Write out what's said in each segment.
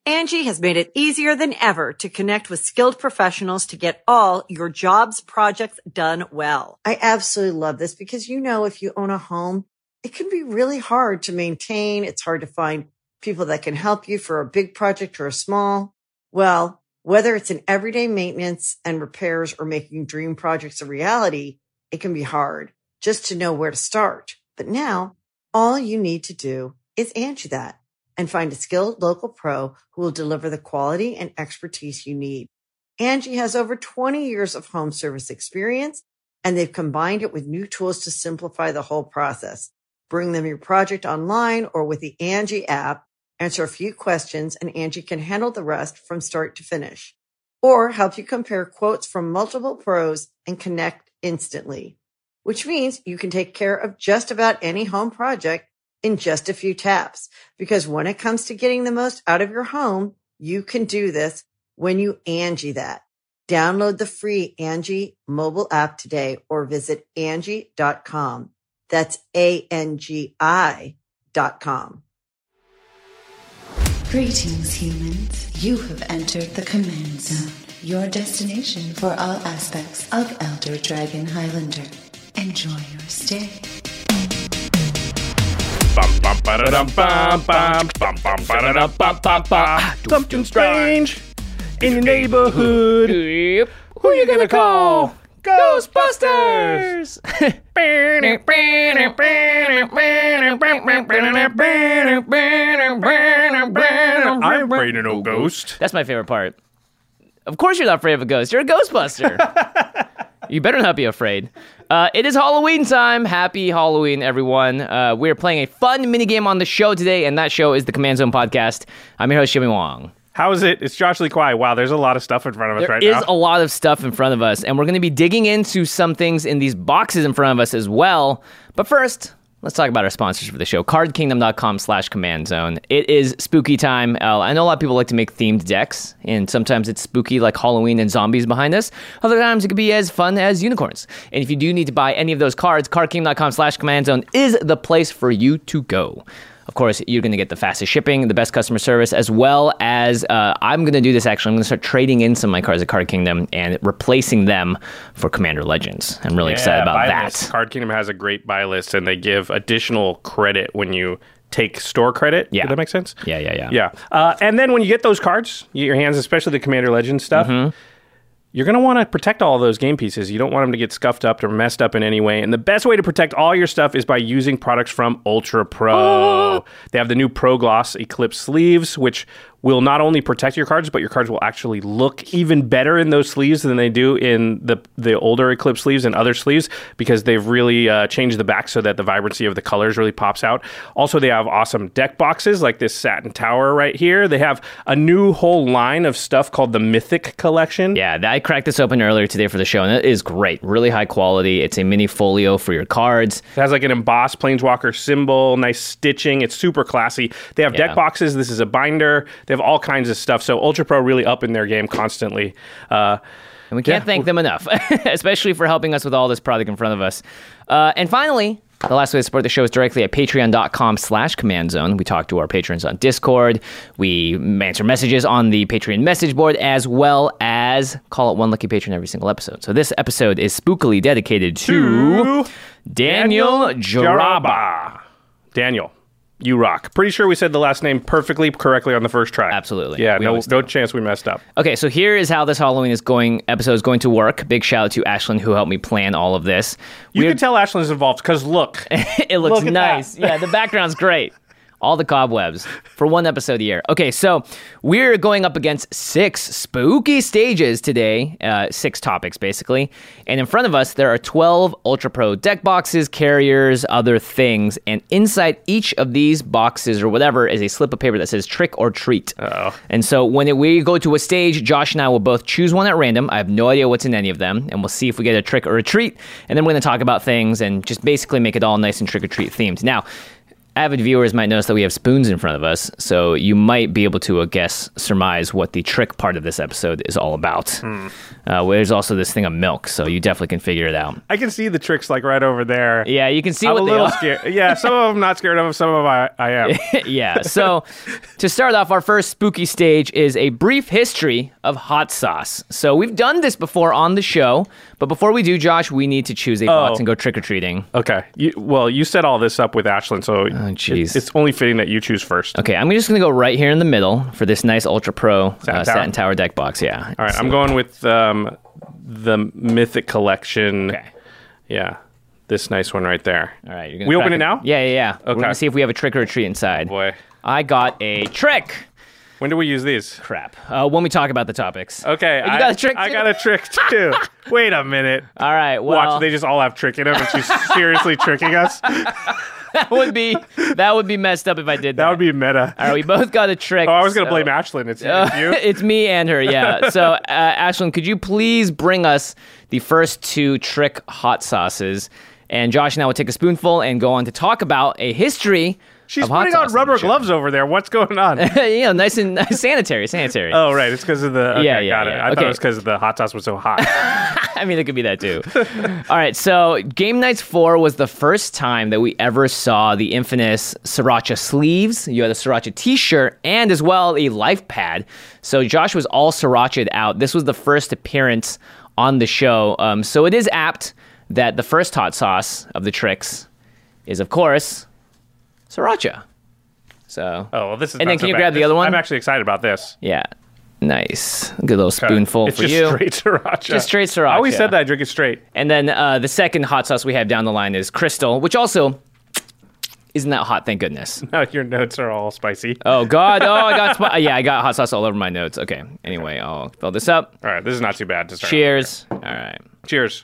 Angie has made it easier than ever to connect with skilled professionals to get all your jobs projects done well. I absolutely love this because, if you own a home, it can be really hard to maintain. It's hard to find people that can help you for a big project or a small. Well, whether it's in everyday maintenance and repairs or making dream projects a reality, it can be hard just to know where to start. But now all you need to do is Angie that and find a skilled local pro who will deliver the quality and expertise you need. Angie has over 20 years of home service experience, and they've combined it with new tools to simplify the whole process. Bring them your project online or with the Angie app, answer a few questions, and Angie can handle the rest from start to finish. Or help you compare quotes from multiple pros and connect instantly, which means you can take care of just about any home project in just a few taps. Because when it comes to getting the most out of your home, you can do this when you Angie that. Download the free Angie mobile app today or visit Angie.com. That's ANGI.com. Greetings, humans. You have entered the Command Zone, your destination for all aspects of Elder Dragon Highlander. Enjoy your stay. Something strange in your neighborhood. Who you gonna call? Ghostbusters! I'm afraid of no ghost. That's my favorite part. Of course you're not afraid of a ghost. You're a Ghostbuster. You better not be afraid. It is Halloween time. Happy Halloween, everyone. We're playing a fun minigame on the show today, and that show is the Command Zone Podcast. I'm your host, Jimmy Wong. How is it? It's Josh Lee Kwai. Wow, there's a lot of stuff in front of us right now. There is a lot of stuff in front of us, and we're going to be digging into some things in these boxes in front of us as well. But first, let's talk about our sponsors for the show, cardkingdom.com/command zone. It is spooky time. I know a lot of people like to make themed decks, and sometimes it's spooky like Halloween and zombies behind us. Other times it could be as fun as unicorns. And if you do need to buy any of those cards, cardkingdom.com/command zone is the place for you to go. Of course, you're going to get the fastest shipping, the best customer service, as well as I'm going to do this actually. I'm going to start trading in some of my cards at Card Kingdom and replacing them for Commander Legends. I'm really excited about that. List. Card Kingdom has a great buy list, and they give additional credit when you take store credit. Yeah. Does that make sense? Yeah. And then when you get those cards, you get your hands, especially the Commander Legends stuff, you're going to want to protect all of those game pieces. You don't want them to get scuffed up or messed up in any way. And the best way to protect all your stuff is by using products from Ultra Pro. They have the new Pro Gloss Eclipse sleeves, which will not only protect your cards, but your cards will actually look even better in those sleeves than they do in the older Eclipse sleeves and other sleeves, because they've really changed the back so that the vibrancy of the colors really pops out. Also, they have awesome deck boxes like this Satin Tower right here. They have a new whole line of stuff called the Mythic Collection. Yeah, I cracked this open earlier today for the show, and it is great. Really high quality. It's a mini folio for your cards. It has like an embossed Planeswalker symbol, nice stitching. It's super classy. They have deck boxes. This is a binder. They have all kinds of stuff. So Ultra Pro really upping their game constantly. And we can't thank them enough, especially for helping us with all this product in front of us. And finally, the last way to support the show is directly at patreon.com/command zone. We talk to our patrons on Discord. We answer messages on the Patreon message board, as well as call out one lucky patron every single episode. So this episode is spookily dedicated to Daniel Jaraba. Daniel, you rock. Pretty sure we said the last name perfectly correctly on the first try. Absolutely. Yeah, no chance we messed up. Okay, so here is how this Halloween episode is going to work. Big shout out to Ashlyn, who helped me plan all of this. You can tell Ashlyn's involved because look. It looks nice. Yeah, the background's great. All the cobwebs for one episode a year. Okay, so we're going up against 6 spooky stages today, 6 topics basically. And in front of us, there are 12 Ultra Pro deck boxes, carriers, other things. And inside each of these boxes or whatever is a slip of paper that says trick or treat. Uh-oh. And so when we go to a stage, Josh and I will both choose one at random. I have no idea what's in any of them. And we'll see if we get a trick or a treat. And then we're going to talk about things and just basically make it all nice and trick or treat themed. Now, avid viewers might notice that we have spoons in front of us, so you might be able to surmise what the trick part of this episode is all about. There's also this thing of milk, so you definitely can figure it out. I can see the tricks like right over there. Yeah, you can see I'm what a they little are. scared. Yeah, some of them not scared of, some of them I am. Yeah, so to start off, our first spooky stage is a brief history of hot sauce. So we've done this before on the show, but before we do, Josh, we need to choose a box and go trick-or-treating. Okay. You set all this up with Ashlyn, so it's only fitting that you choose first. Okay, I'm just going to go right here in the middle for this nice Ultra Pro Satin Tower deck box. Yeah. All right, I'm going with the Mythic Collection. Okay. Yeah, this nice one right there. All right. You're gonna we open it now? Yeah. Okay. We're going to see if we have a trick or a treat inside. Boy. I got a trick. When do we use these? Crap. When we talk about the topics. Okay. You got a trick, too? I got a trick, too. Wait a minute. All right, well. Watch, they just all have trick in them, and she's seriously tricking us? That would be messed up if I did that. That would be meta. All right, we both got a trick. Oh, I was going to blame Ashlyn. It's you? It's me and her, yeah. So, Ashlyn, could you please bring us the first two trick hot sauces? And Josh and I will take a spoonful and go on to talk about a history She's of hot putting on sauce rubber the show. gloves over there. What's going on? Nice and sanitary. Oh, right. It's because of the... Okay, Yeah, got it. yeah. I thought Okay. it was because the hot sauce was so hot. I mean, it could be that too. All right, so Game Nights 4 was the first time that we ever saw the infamous Sriracha sleeves. You had a Sriracha t-shirt and as well a life pad. So Josh was all Sriracha'd out. This was the first appearance on the show. So it is apt that the first hot sauce of the tricks is, of course, Sriracha. So. Oh, well, this is And not then can so you bad. grab the other one? I'm actually excited about this. Yeah. Nice. Good little spoonful it's for just you. straight siracha. Just straight Sriracha. I always said that I drink it straight. And then the second hot sauce we have down the line is Crystal, which also isn't that hot, thank goodness. No, your notes are all spicy. Oh, God. Oh, I got hot sauce all over my notes. Okay. Anyway, I'll fill this up. All right, this is not too bad to start. Cheers. All right. Cheers.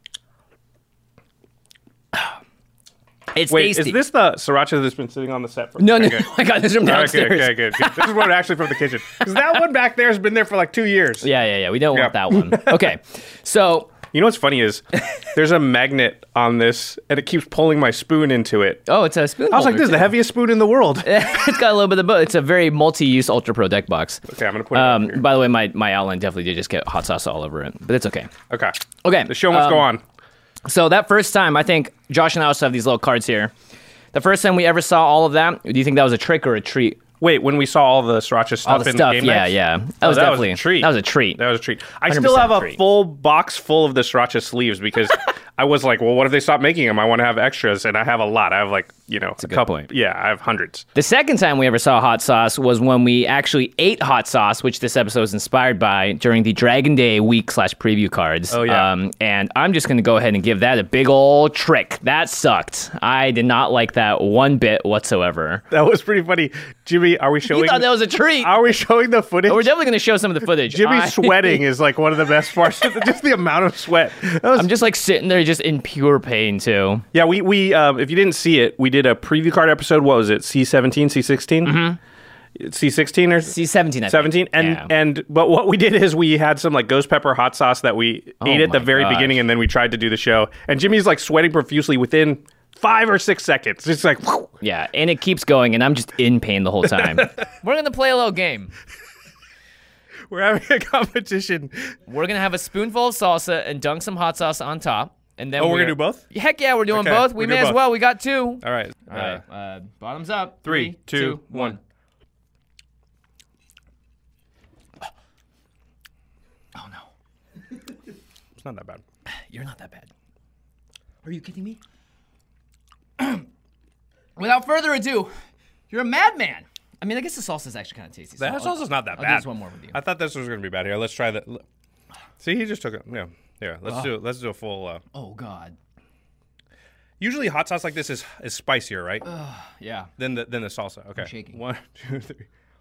It's Wait, tasty. is this the sriracha that's been sitting on the set for? No, Okay, no. good. I got this from All right, downstairs. good. This is one actually from the kitchen. Because that one back there has been there for like 2 years. Yeah. We don't want Yeah. that one. Okay. So, You know what's funny is there's a magnet on this, and it keeps pulling my spoon into it. oh, it's a spoon I was like, holder, this is the too. heaviest spoon in the world. It's got a little bit of both. It's a very multi-use Ultra Pro deck box. Okay, I'm going to put it over here. By the way, my outline definitely did just get hot sauce all over it, but it's okay. Okay. Okay. The show must go on. So that first time, I think Josh and I also have these little cards here. The first time we ever saw all of that, do you think that was a trick or a treat? Wait, when we saw all the sriracha stuff All the in stuff, Game yeah, Nights? yeah. That was definitely a treat. That was a treat. That was a treat. I still 100% have a treat. full box full of the sriracha sleeves because I was like, well, what if they stop making them? I want to have extras, and I have a lot. I have like, a good couple. point. Yeah, I have hundreds. The second time we ever saw hot sauce was when we actually ate hot sauce, which this episode was inspired by during the Dragon Day week/preview cards. Oh, yeah. And I'm just going to go ahead and give that a big old trick. That sucked. I did not like that one bit whatsoever. That was pretty funny. Jimmy, are we showing? You thought that was a treat. Are we showing the footage? We're definitely going to show some of the footage. Jimmy sweating is like one of the best parts. Just the amount of sweat. I'm just like sitting there just in pure pain too. Yeah, we if you didn't see it, we did a preview card episode. What was it? C17, C16? Mm-hmm. C16 or C17, I think. 17? But what we did is we had some like ghost pepper hot sauce that we ate at the my very gosh. beginning, and then we tried to do the show. And Jimmy's like sweating profusely within 5 or 6 seconds. It's like, whew. Yeah, and it keeps going, and I'm just in pain the whole time. We're going to play a little game. We're having a competition. We're going to have a spoonful of salsa and dunk some hot sauce on top. And then Oh, we're gonna do both? Heck yeah, we're doing Okay, both. We we're may doing as both. well. We got two. All right. All right. Bottoms up. 3, 2, 1. Oh, no. It's not that bad. You're not that bad. Are you kidding me? Without further ado, you're a madman. I mean, I guess the salsa is actually kind of tasty. So That salsa's not that I'll bad. do this one more with you. I thought this was going to be bad. Here, let's try that. See, he just took it. Yeah. Here, let's do it. Let's do a full. Oh, God. Usually, hot sauce like this is spicier, right? Yeah. Than the salsa. Okay. shaking. 1, 2, 3.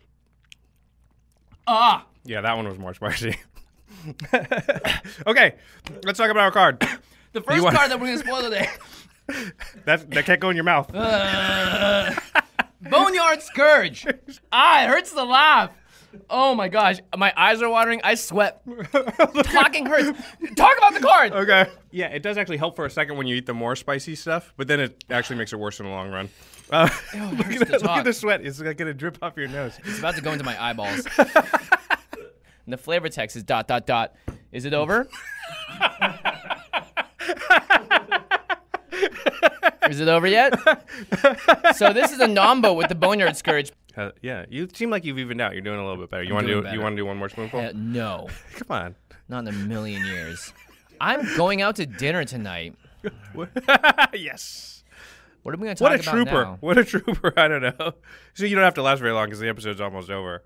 Ah! Yeah, that one was more spicy. Okay, let's talk about our card. The first want- card that we're going to spoil today. That can't go in your mouth. Boneyard Scourge. Ah, it hurts to laugh. Oh my gosh, my eyes are watering. I sweat. Talking hurts. Talk about the card. Okay. Yeah, it does actually help for a second when you eat the more spicy stuff, but then it actually makes it worse in the long run. Look at the sweat. It's going to drip off your nose. It's about to go into my eyeballs. And the flavor text is ... Is it over? Is it over yet? So this is a Nambo with the Boneyard Scourge. Yeah, you seem like you've evened out. You're doing a little bit better. You want to do one more spoonful? No. Come on. Not in a million years. I'm going out to dinner tonight. Yes. What are we going to talk about now? What a trooper. I don't know. So you don't have to last very long because the episode's almost over.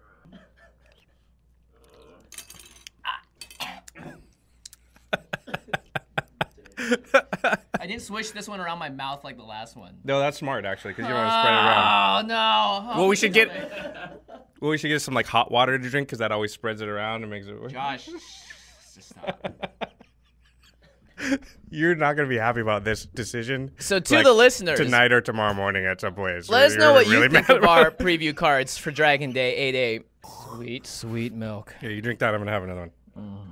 I didn't swish this one around my mouth like the last one. No, that's smart actually because you don't want to spread it around. Oh no! Well, we should get some like hot water to drink because that always spreads it around and makes it work. Josh, just stop. You're not going to be happy about this decision. So to the listeners, tonight or tomorrow morning at some place. Let us know what you think of our preview cards for Dragon Day 8-8. Sweet, sweet milk. Yeah, you drink that. I'm going to have another one.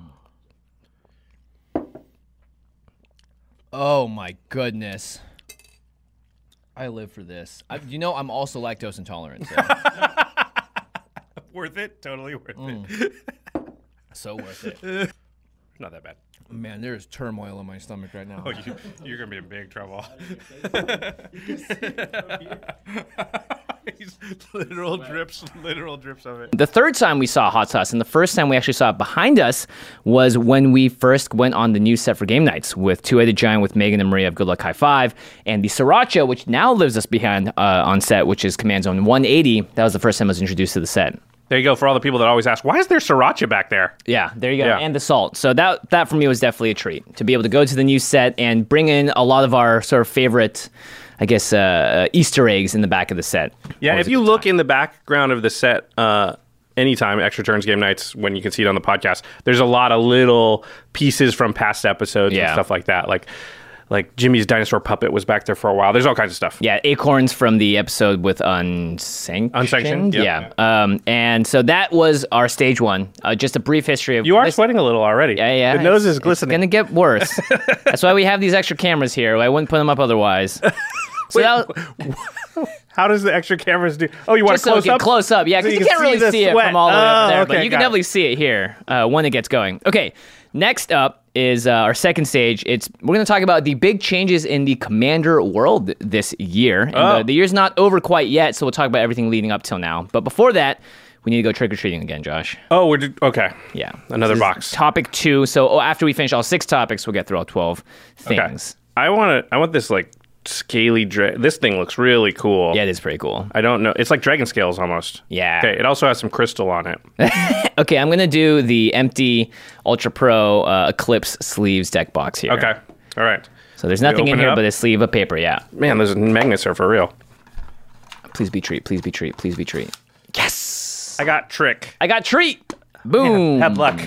Oh my goodness. I live for this. I'm also lactose intolerant. So. Worth it? Totally worth it. So worth it. Not that bad. Man, there's turmoil in my stomach right now. Oh, you're going to be in big trouble. literal drips of it. The third time we saw hot sauce, and the first time we actually saw it behind us, was when we first went on the new set for game nights with Two-Headed Giant with Megan and Maria of Good Luck High Five, and the Sriracha, which now lives us behind on set, which is Command Zone 180. That was the first time I was introduced to the set. There you go. For all the people that always ask, why is there sriracha back there? Yeah, there you go. Yeah. And the salt. So that for me was definitely a treat to be able to go to the new set and bring in a lot of our sort of favorite, I guess, Easter eggs in the back of the set. Yeah, if you look in the background of the set, anytime, Extra Turns Game Nights, when you can see it on the podcast, there's a lot of little pieces from past episodes and stuff like that. Like Jimmy's dinosaur puppet was back there for a while. There's all kinds of stuff. Yeah, acorns from the episode with Unsanctioned. Yep. Yeah. And so that was our stage one. Just a brief history of... You are sweating a little already. Yeah. The nose is glistening. It's going to get worse. That's why we have these extra cameras here. I wouldn't put them up otherwise. So how does the extra cameras do? Oh, you want to close up? Close up, yeah, because so you can't really see it from all the way up there, but you can definitely it. see it here when it gets going. Okay, next up is our second stage. We're going to talk about the big changes in the Commander world this year. And the year's not over quite yet, so we'll talk about everything leading up till now. But before that, we need to go trick-or-treating again, Josh. Oh, okay. Yeah. Another box. Topic 2. So after we finish all 6 topics, we'll get through all 12 things. Okay. I want this like scaly this thing looks really cool. Yeah, it is pretty cool. I don't know. It's like dragon scales almost. Yeah. Okay, it also has some crystal on it. Okay, I'm going to do the empty Ultra Pro Eclipse sleeves deck box here. Okay. All right. So there's nothing in here but a sleeve of paper, yeah. Man, those magnets are for real. Please be treat, please be treat, please be treat. Yes! I got trick. I got treat! Boom! Have luck.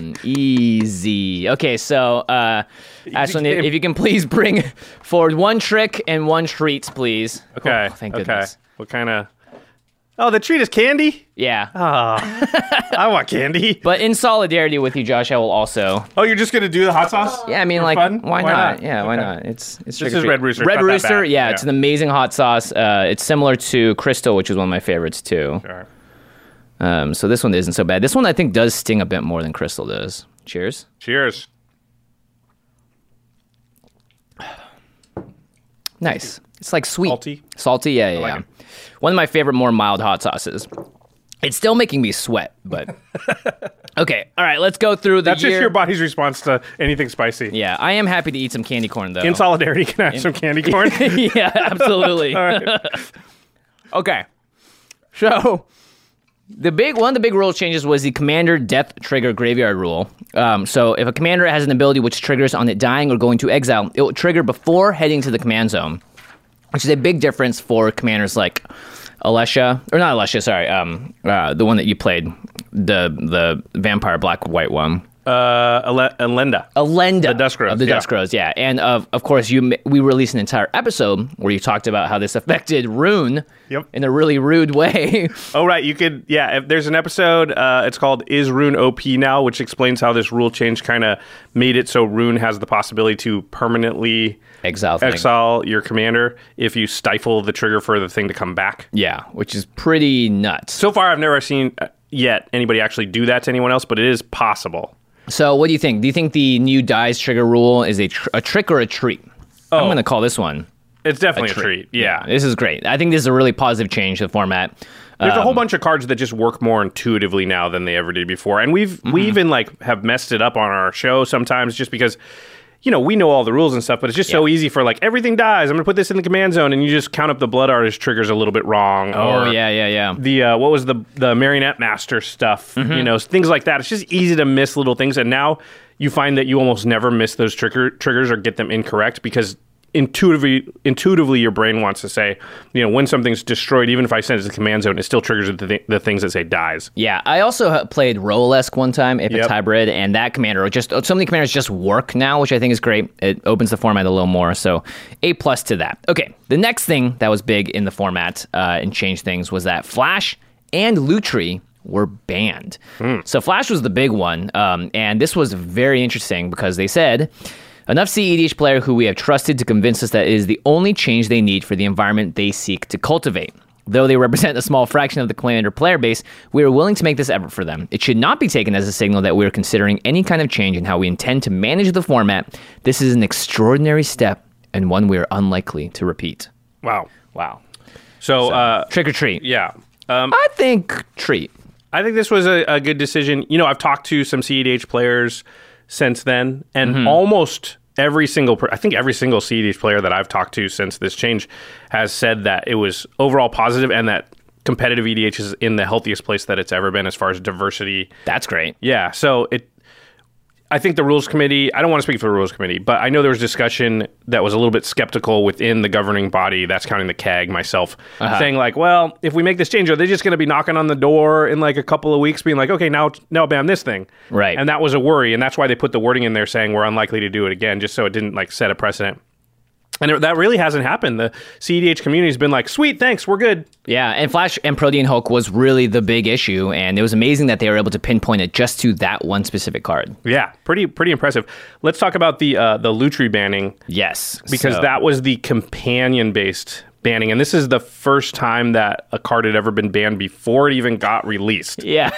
Easy. Okay, so Ashlyn, if you can please bring forward 1 trick and 1 treats, please. Okay. Oh, thank goodness. What kind of... Oh, the treat is candy? Yeah. I want candy. But in solidarity with you, Josh, I will also... Oh, you're just going to do the hot sauce? Yeah, I mean, like, fun? why not? Yeah, why not? It's This is Red Rooster. Red Rooster, yeah, it's an amazing hot sauce. It's similar to Crystal, which is one of my favorites, too. Sure. So this one isn't so bad. This one, I think, does sting a bit more than Crystal does. Cheers. Cheers. Nice. It's like sweet. Salty? Salty, yeah. like it. One of my favorite, more mild hot sauces. It's still making me sweat, but... Okay, all right, let's go through the That's year. just your body's response to anything spicy. Yeah, I am happy to eat some candy corn, though. In solidarity, can I have some candy corn? Yeah, absolutely. All right. Okay. So... One of the big rule changes was the Commander Death Trigger Graveyard rule. So if a commander has an ability which triggers on it dying or going to exile, it will trigger before heading to the command zone, which is a big difference for commanders like Alesha, or not Alesha, sorry, the one that you played, the vampire black-white one. Elenda. The Dusk Rose. Of the Dusk Rose, yeah. And of course, we released an entire episode where you talked about how this affected Rune in a really rude way. Oh, right. You could, if there's an episode, it's called Is Rune OP Now, which explains how this rule change kind of made it so Rune has the possibility to permanently exile your commander if you stifle the trigger for the thing to come back. Yeah, which is pretty nuts. So far, I've never seen yet anybody actually do that to anyone else, but it is possible. So what do you think? Do you think the new dies trigger rule is a trick or a treat? I'm going to call this one. It's definitely a treat. Yeah. This is great. I think this is a really positive change to the format. There's a whole bunch of cards that just work more intuitively now than they ever did before. And we even have messed it up on our show sometimes just because, we know all the rules and stuff, but it's just so easy for everything dies. I'm going to put this in the command zone, and you just count up the Blood Artist triggers a little bit wrong. Oh, yeah. The, what was the Marionette Master stuff, things like that. It's just easy to miss little things. And now you find that you almost never miss those triggers or get them incorrect because intuitively your brain wants to say, when something's destroyed, even if I send it to the command zone, it still triggers the things that say dies. Yeah, I also played Rolesk one time, Apex Hybrid, and that commander, so many commanders just work now, which I think is great. It opens the format a little more, so A+ to that. Okay, the next thing that was big in the format and changed things was that Flash and Lutri were banned. So Flash was the big one, and this was very interesting because they said, enough CEDH player who we have trusted to convince us that it is the only change they need for the environment they seek to cultivate. Though they represent a small fraction of the Commander player base, we are willing to make this effort for them. It should not be taken as a signal that we are considering any kind of change in how we intend to manage the format. This is an extraordinary step and one we are unlikely to repeat. Wow. So trick or treat. Yeah. I think treat. I think this was a good decision. I've talked to some CEDH players since then, and almost every single CEDH player that I've talked to since this change has said that it was overall positive and that competitive EDH is in the healthiest place that it's ever been as far as diversity. That's great. Yeah, so I think the rules committee, I don't want to speak for the rules committee, but I know there was discussion that was a little bit skeptical within the governing body, that's counting the CAG, myself, saying well, if we make this change, are they just going to be knocking on the door in a couple of weeks being okay, now ban this thing? Right. And that was a worry, and that's why they put the wording in there saying we're unlikely to do it again, just so it didn't set a precedent. And that really hasn't happened. The CEDH community has been sweet, thanks, we're good. Yeah, and Flash and Protean Hulk was really the big issue, and it was amazing that they were able to pinpoint it just to that one specific card. Yeah, pretty impressive. Let's talk about the Lutri banning. Yes. Because that was the companion-based banning, and this is the first time that a card had ever been banned before it even got released. Yeah.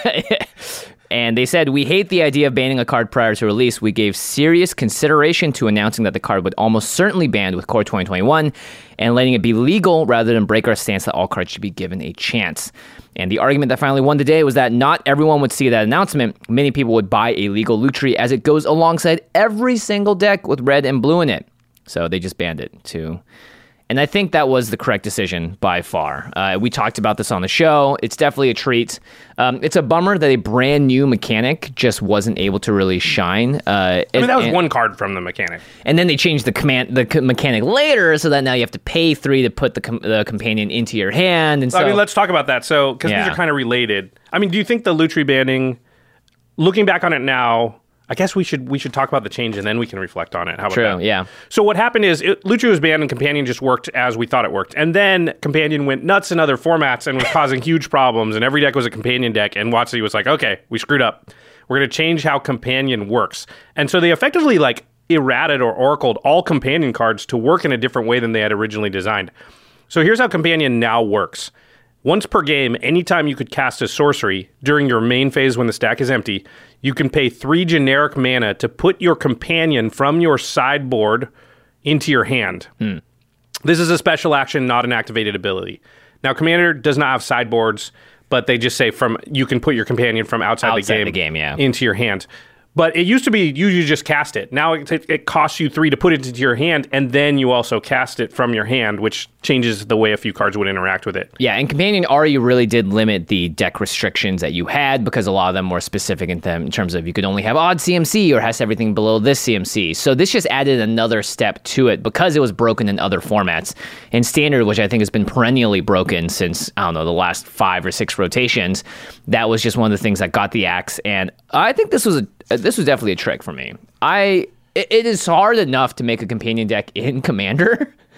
And they said, we hate the idea of banning a card prior to release. We gave serious consideration to announcing that the card would almost certainly ban with Core 2021 and letting it be legal rather than break our stance that all cards should be given a chance. And the argument that finally won today was that not everyone would see that announcement. Many people would buy a legal Lutri as it goes alongside every single deck with red and blue in it. So they just banned it too. And I think that was the correct decision by far. We talked about this on the show. It's definitely a treat. It's a bummer that a brand new mechanic just wasn't able to really shine. That was one card from the mechanic. And then they changed the mechanic later, so that now you have to pay 3 to put the companion into your hand. And so, let's talk about that. So, because these are kind of related. Do you think the Lutri banning, looking back on it now, I guess we should talk about the change and then we can reflect on it. How about that? True, yeah. So what happened is Lutri was banned and Companion just worked as we thought it worked. And then Companion went nuts in other formats and was causing huge problems. And every deck was a Companion deck. And WotC was like, okay, we screwed up. We're going to change how Companion works. And so they effectively errated or oracled all Companion cards to work in a different way than they had originally designed. So here's how Companion now works. Once per game, anytime you could cast a sorcery during your main phase when the stack is empty, you can pay 3 generic mana to put your companion from your sideboard into your hand. This is a special action, not an activated ability. Now, Commander does not have sideboards, but they just say you can put your companion from outside the game into your hand. But it used to be you just cast it. Now it costs you 3 to put it into your hand, and then you also cast it from your hand, which changes the way a few cards would interact with it. Yeah, and Companion already really did limit the deck restrictions that you had because a lot of them were specific in terms of you could only have odd CMC or has everything below this CMC. So this just added another step to it because it was broken in other formats. In Standard, which I think has been perennially broken since, the last 5 or 6 rotations, that was just one of the things that got the axe. And I think this was definitely a trick for me. It is hard enough to make a Companion deck in Commander.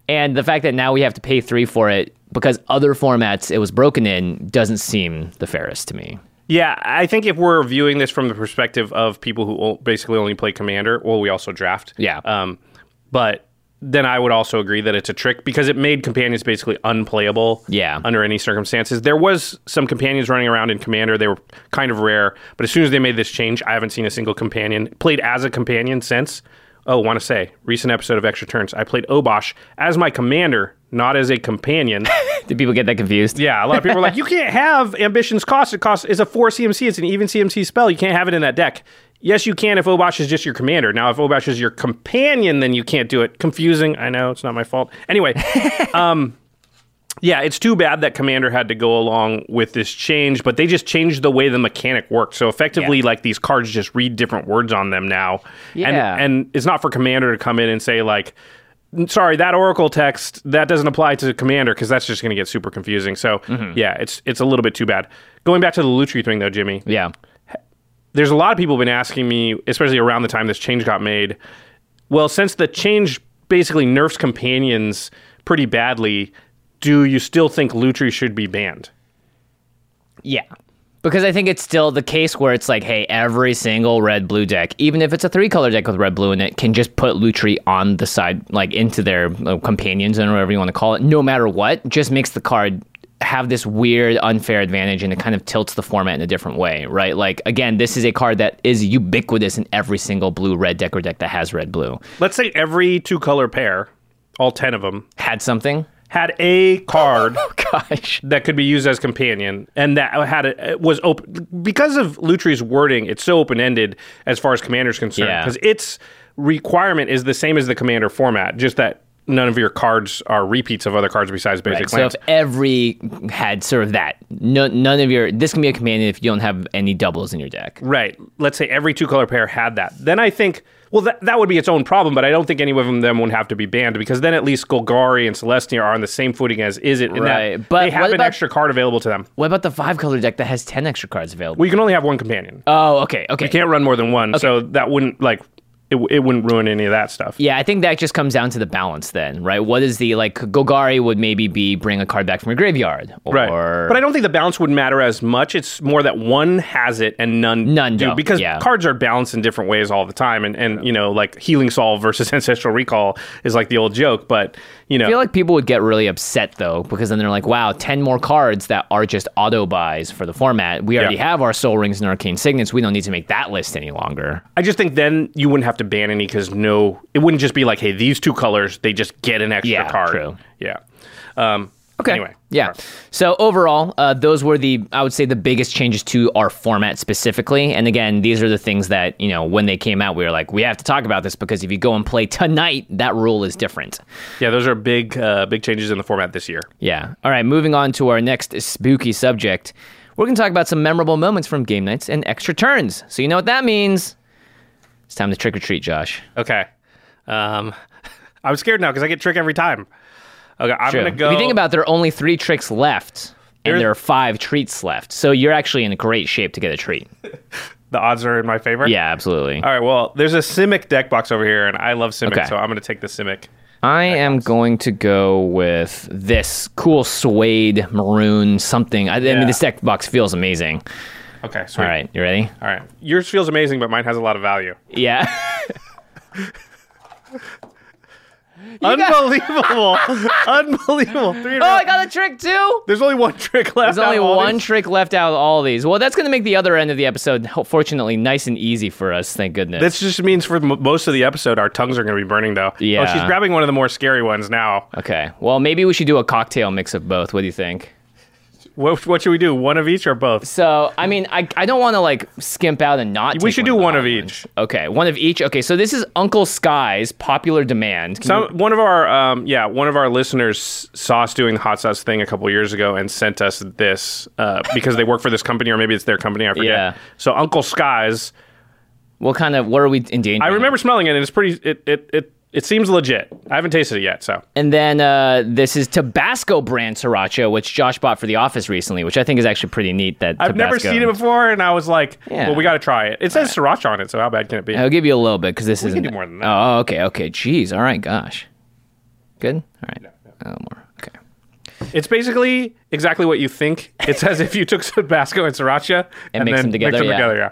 And the fact that now we have to pay $3 for it because other formats it was broken in doesn't seem the fairest to me. Yeah, I think if we're viewing this from the perspective of people who basically only play Commander, well, we also draft. Yeah. But then I would also agree that it's a trick because it made companions basically unplayable under any circumstances. There was some companions running around in Commander. They were kind of rare. But as soon as they made this change, I haven't seen a single companion played as a companion since. Oh, want to say, recent episode of Extra Turns, I played Obosh as my commander, not as a companion. Did people get that confused? Yeah, a lot of people were like, you can't have Ambition's Cost. It's a 4 CMC. It's an even CMC spell. You can't have it in that deck. Yes, you can if Obosh is just your commander. Now, if Obosh is your companion, then you can't do it. Confusing. I know, it's not my fault. Anyway, yeah, it's too bad that Commander had to go along with this change, but they just changed the way the mechanic worked. So effectively, like, these cards just read different words on them now. Yeah. And it's not for Commander to come in and say, like, sorry, that Oracle text, that doesn't apply to Commander, because that's just going to get super confusing. So, yeah, it's a little bit too bad. Going back to the Lutri thing, though, Jimmy. Yeah. There's a lot of people who've been asking me, especially around the time this change got made, well, since the change basically nerfs companions pretty badly, do you still think Lutri should be banned? Yeah. Because I think it's still the case where it's like, hey, every single red-blue deck, even if it's a 3-color deck with red-blue in it, can just put Lutri on the side, like into their companions and whatever you want to call it, no matter what, just makes the card have this weird, unfair advantage, and it kind of tilts the format in a different way, right? Like, again, this is a card that is ubiquitous in every single blue-red deck or deck that has red-blue. Let's say every 2-color pair, all 10 of them, Had something? had a card Gosh. that could be used as companion, and that had it was open because of Lutri's wording. It's so open-ended as far as Commander's concerned, because its requirement is the same as the Commander format, just that none of your cards are repeats of other cards besides basic lands. So if every had sort of that, none of your, this can be a companion if you don't have any doubles in your deck. Right. Let's say every 2-color pair had that. Then I think, well, that would be its own problem, but I don't think any of them would have to be banned, because then at least Golgari and Celestia are on the same footing as Izzet, in that But they have an extra card available to them. What about the 5-color deck that has 10 extra cards available? Well, you can only have one companion. Oh, okay. You can't run more than one, so that wouldn't, like, it wouldn't ruin any of that stuff. Yeah, I think that just comes down to the balance then, right? What is the, like, Golgari would maybe be bring a card back from your graveyard. Or... Right. But I don't think the balance would matter as much. It's more that one has it and none do. Don't. Because cards are balanced in different ways all the time. And you know, like Healing Solve versus Ancestral Recall is like the old joke. But, you know. I feel like people would get really upset, though, because then they're like, wow, 10 more cards that are just auto buys for the format. We already have our Soul Rings and Arcane Signets. We don't need to make that list any longer. I just think then you wouldn't have to ban any, because it wouldn't just be like, hey, these 2 colors, they just get an extra card. True. Yeah. Okay. Anyway. Yeah. So overall, those were I would say the biggest changes to our format specifically. And again, these are the things that, you know, when they came out, we were like, we have to talk about this, because if you go and play tonight, that rule is different. Yeah, those are big changes in the format this year. Yeah. All right, moving on to our next spooky subject. We're going to talk about some memorable moments from game nights and Extra Turns. So you know what that means. It's time to trick or treat, Josh. Okay. I'm scared now because I get tricked every time. Okay, I'm going to go. If you think about it, there are only 3 tricks left, and there are 5 treats left. So you're actually in great shape to get a treat. The odds are in my favor? Yeah, absolutely. All right, well, there's a Simic deck box over here, and I love Simic, so I'm going to take the Simic. I am going to go with this cool suede maroon something. I mean, this deck box feels amazing. Okay, sweet. All right, you ready? All right. Yours feels amazing, but mine has a lot of value. Yeah. Unbelievable. Unbelievable. I got a trick too. There's only one trick left. There's only one trick left out of all these. Well, that's going to make the other end of the episode, fortunately, nice and easy for us. Thank goodness. This just means for most of the episode, our tongues are going to be burning, though. Yeah. Oh, she's grabbing one of the more scary ones now. Okay. Well, maybe we should do a cocktail mix of both. What do you think? What should we do? One of each or both? So, I mean, I don't want to, like, skimp out and not We should do one of each. Okay, one of each. Okay, so this is Uncle Sky's popular demand. One of our listeners saw us doing the hot sauce thing a couple years ago and sent us this because they work for this company, or maybe it's their company, I forget. Yeah. So Uncle Sky's. What are we endangering? I remember smelling it, and it's pretty. It seems legit. I haven't tasted it yet, so. And then this is Tabasco brand Sriracha, which Josh bought for The Office recently, which I think is actually pretty neat. That I've never seen it before, and I was like, well, we got to try it. It says Sriracha on it, so how bad can it be? I'll give you a little bit, because this isn't... We can do more than that. Oh, okay. Jeez, all right, gosh. Good? All right. A little more. Okay. It's basically exactly what you think. It's as if you took Tabasco and Sriracha And then mix them together, yeah. yeah.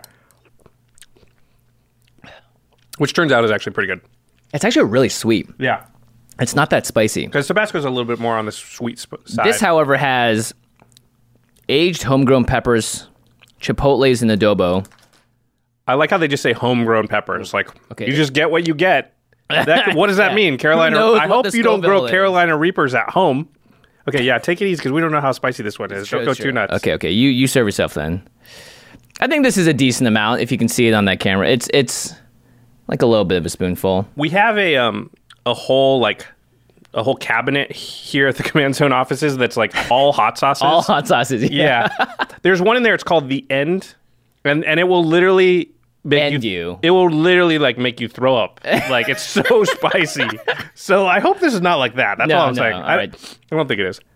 Which turns out is actually pretty good. It's actually really sweet. Yeah. It's not that spicy. Because Tabasco's a little bit more on the sweet side. This, however, has aged homegrown peppers, chipotles, and adobo. I like how they just say homegrown peppers. Like, Okay. you just get what you get. What does that mean? Carolina. knows I what hope the you don't grow Scoville is? Carolina Reapers at home. Okay, yeah, take it easy because we don't know how spicy this one is. Don't go too nuts. Okay. You serve yourself then. I think this is a decent amount if you can see it on that camera. It's like a little bit of a spoonful. We have a whole cabinet here at the Command Zone offices that's like all hot sauces. All hot sauces. Yeah. There's one in there. It's called The End, and it will literally make End you. It will literally like make you throw up. Like it's so spicy. So I hope this is not like that. That's all I'm saying. All I right. don't think it is.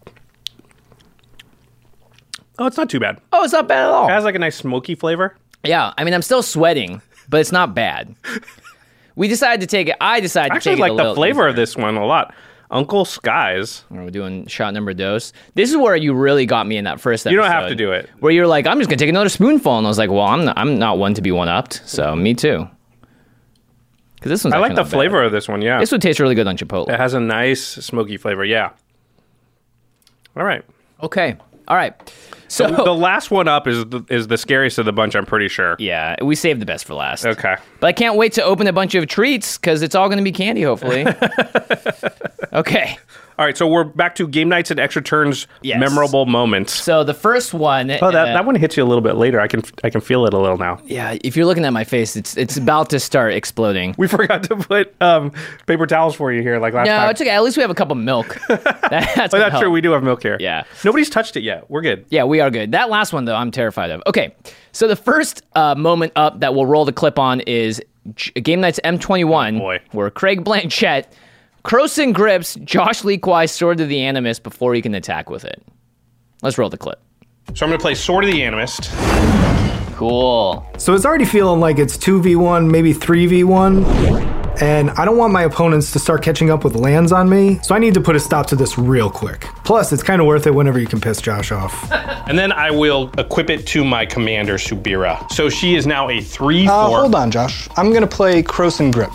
Oh, it's not too bad. Oh, it's not bad at all. It has like a nice smoky flavor. Yeah, I mean, I'm still sweating, but it's not bad. We decided to take it. I decided I to take actually it like a the little flavor of this one a lot. Uncle Skies. We're doing shot number dose. This is where you really got me in that first episode. You don't have to do it. Where you're like, I'm just gonna take another spoonful, and I was like, well, I'm not one to be one upped, so me too. Because this one's I like actually the not flavor bad. of this one. Yeah, This would taste really good on Chipotle. it has a nice smoky flavor. Yeah. All right. Okay, all right. So The last one up is the scariest of the bunch. I'm pretty sure. yeah, we saved the best for last. Okay. But I can't wait to open a bunch of treats because it's all going to be candy, hopefully. Okay. All right. So we're back to game nights and extra turns. Yes. Memorable moments. So the first one. Oh, that one hits you a little bit later. I can feel it a little now. Yeah, if you're looking at my face, it's about to start exploding. We forgot to put paper towels for you here, like last No, time. it's okay. At least we have a cup of milk. That's Oh, that's true. We do have milk here. Yeah. Nobody's touched it yet. We're good. Yeah, we are good. That last one, though, I'm terrified of. Okay, so the first moment up that we'll roll the clip on is Game Nights M21, boy. where Craig Blanchett Croson grips Josh Lee Kwai's Sword of the Animist before he can attack with it. Let's roll the clip. So I'm going to play Sword of the Animist. Cool. So it's already feeling like it's 2v1, maybe 3v1. And I don't want my opponents to start catching up with lands on me. So I need to put a stop to this real quick. Plus, it's kind of worth it whenever you can piss Josh off. And then I will equip it to my commander, Subira. So she is now a 3/4. Hold on, Josh. I'm gonna play Croson Grip.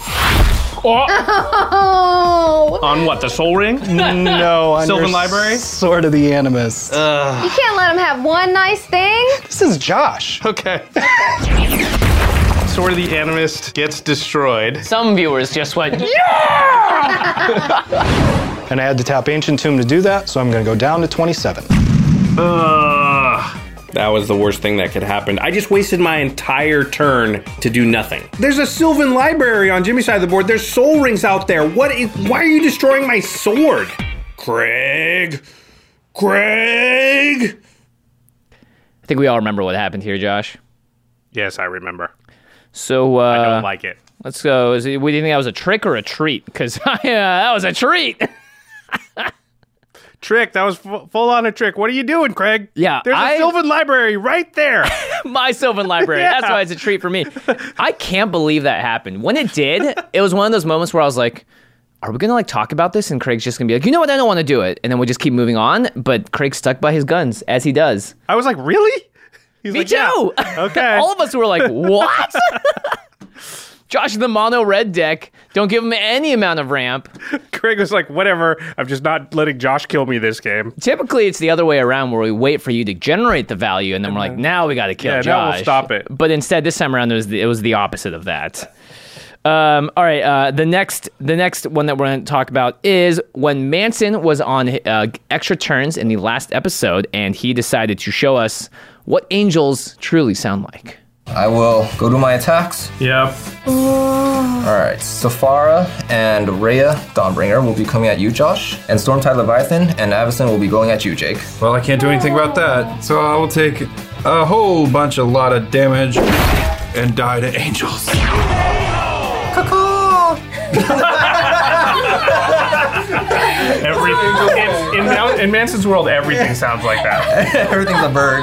On what, the Soul Ring? No, on Sylvan your Library? Sword of the Animist. You can't let him have one nice thing. This is Josh. Okay. Sword of the Animist gets destroyed. Some viewers just went, And I had to tap Ancient Tomb to do that, so I'm gonna go down to 27. That was the worst thing that could happen. I just wasted my entire turn to do nothing. There's a Sylvan Library on Jimmy's side of the board. There's Soul Rings out there. Why are you destroying my sword? Craig! I think we all remember what happened here, Josh. Yes, I remember. So, I don't like it. let's go. Do you think that was a trick or a treat? Because that was a treat. Trick, that was full on a trick. What are you doing, Craig? Yeah, There's a Sylvan Library right there. My Sylvan Library. Yeah. That's why it's a treat for me. I can't believe that happened. When it did, it was one of those moments where I was like, are we going to like talk about this? And Craig's just going to be like, you know what? I don't want to do it. And then we'll just keep moving on. But Craig's stuck by his guns, as he does. I was like, really? He's Me like, too. "Yeah." Okay. All of us were like, what? Josh, the mono red deck. Don't give him any amount of ramp. Craig was like, whatever. I'm just not letting Josh kill me this game. Typically, it's the other way around where we wait for you to generate the value, and then we're like, now we got to kill Yeah, Josh. now we'll stop it. But instead, this time around, it was the opposite of that. All right, the next one that we're going to talk about is when Manson was on extra turns in the last episode, and he decided to show us what angels truly sound like. I will go to my attacks. Yep. Alright, Safara and Rhea Dawnbringer will be coming at you, Josh. And Stormtide Leviathan and Avacyn will be going at you, Jake. Well, I can't do anything about that, so I will take a whole lot of damage and die to angels. Everything in Manson's world, everything sounds like that. Everything's a bird.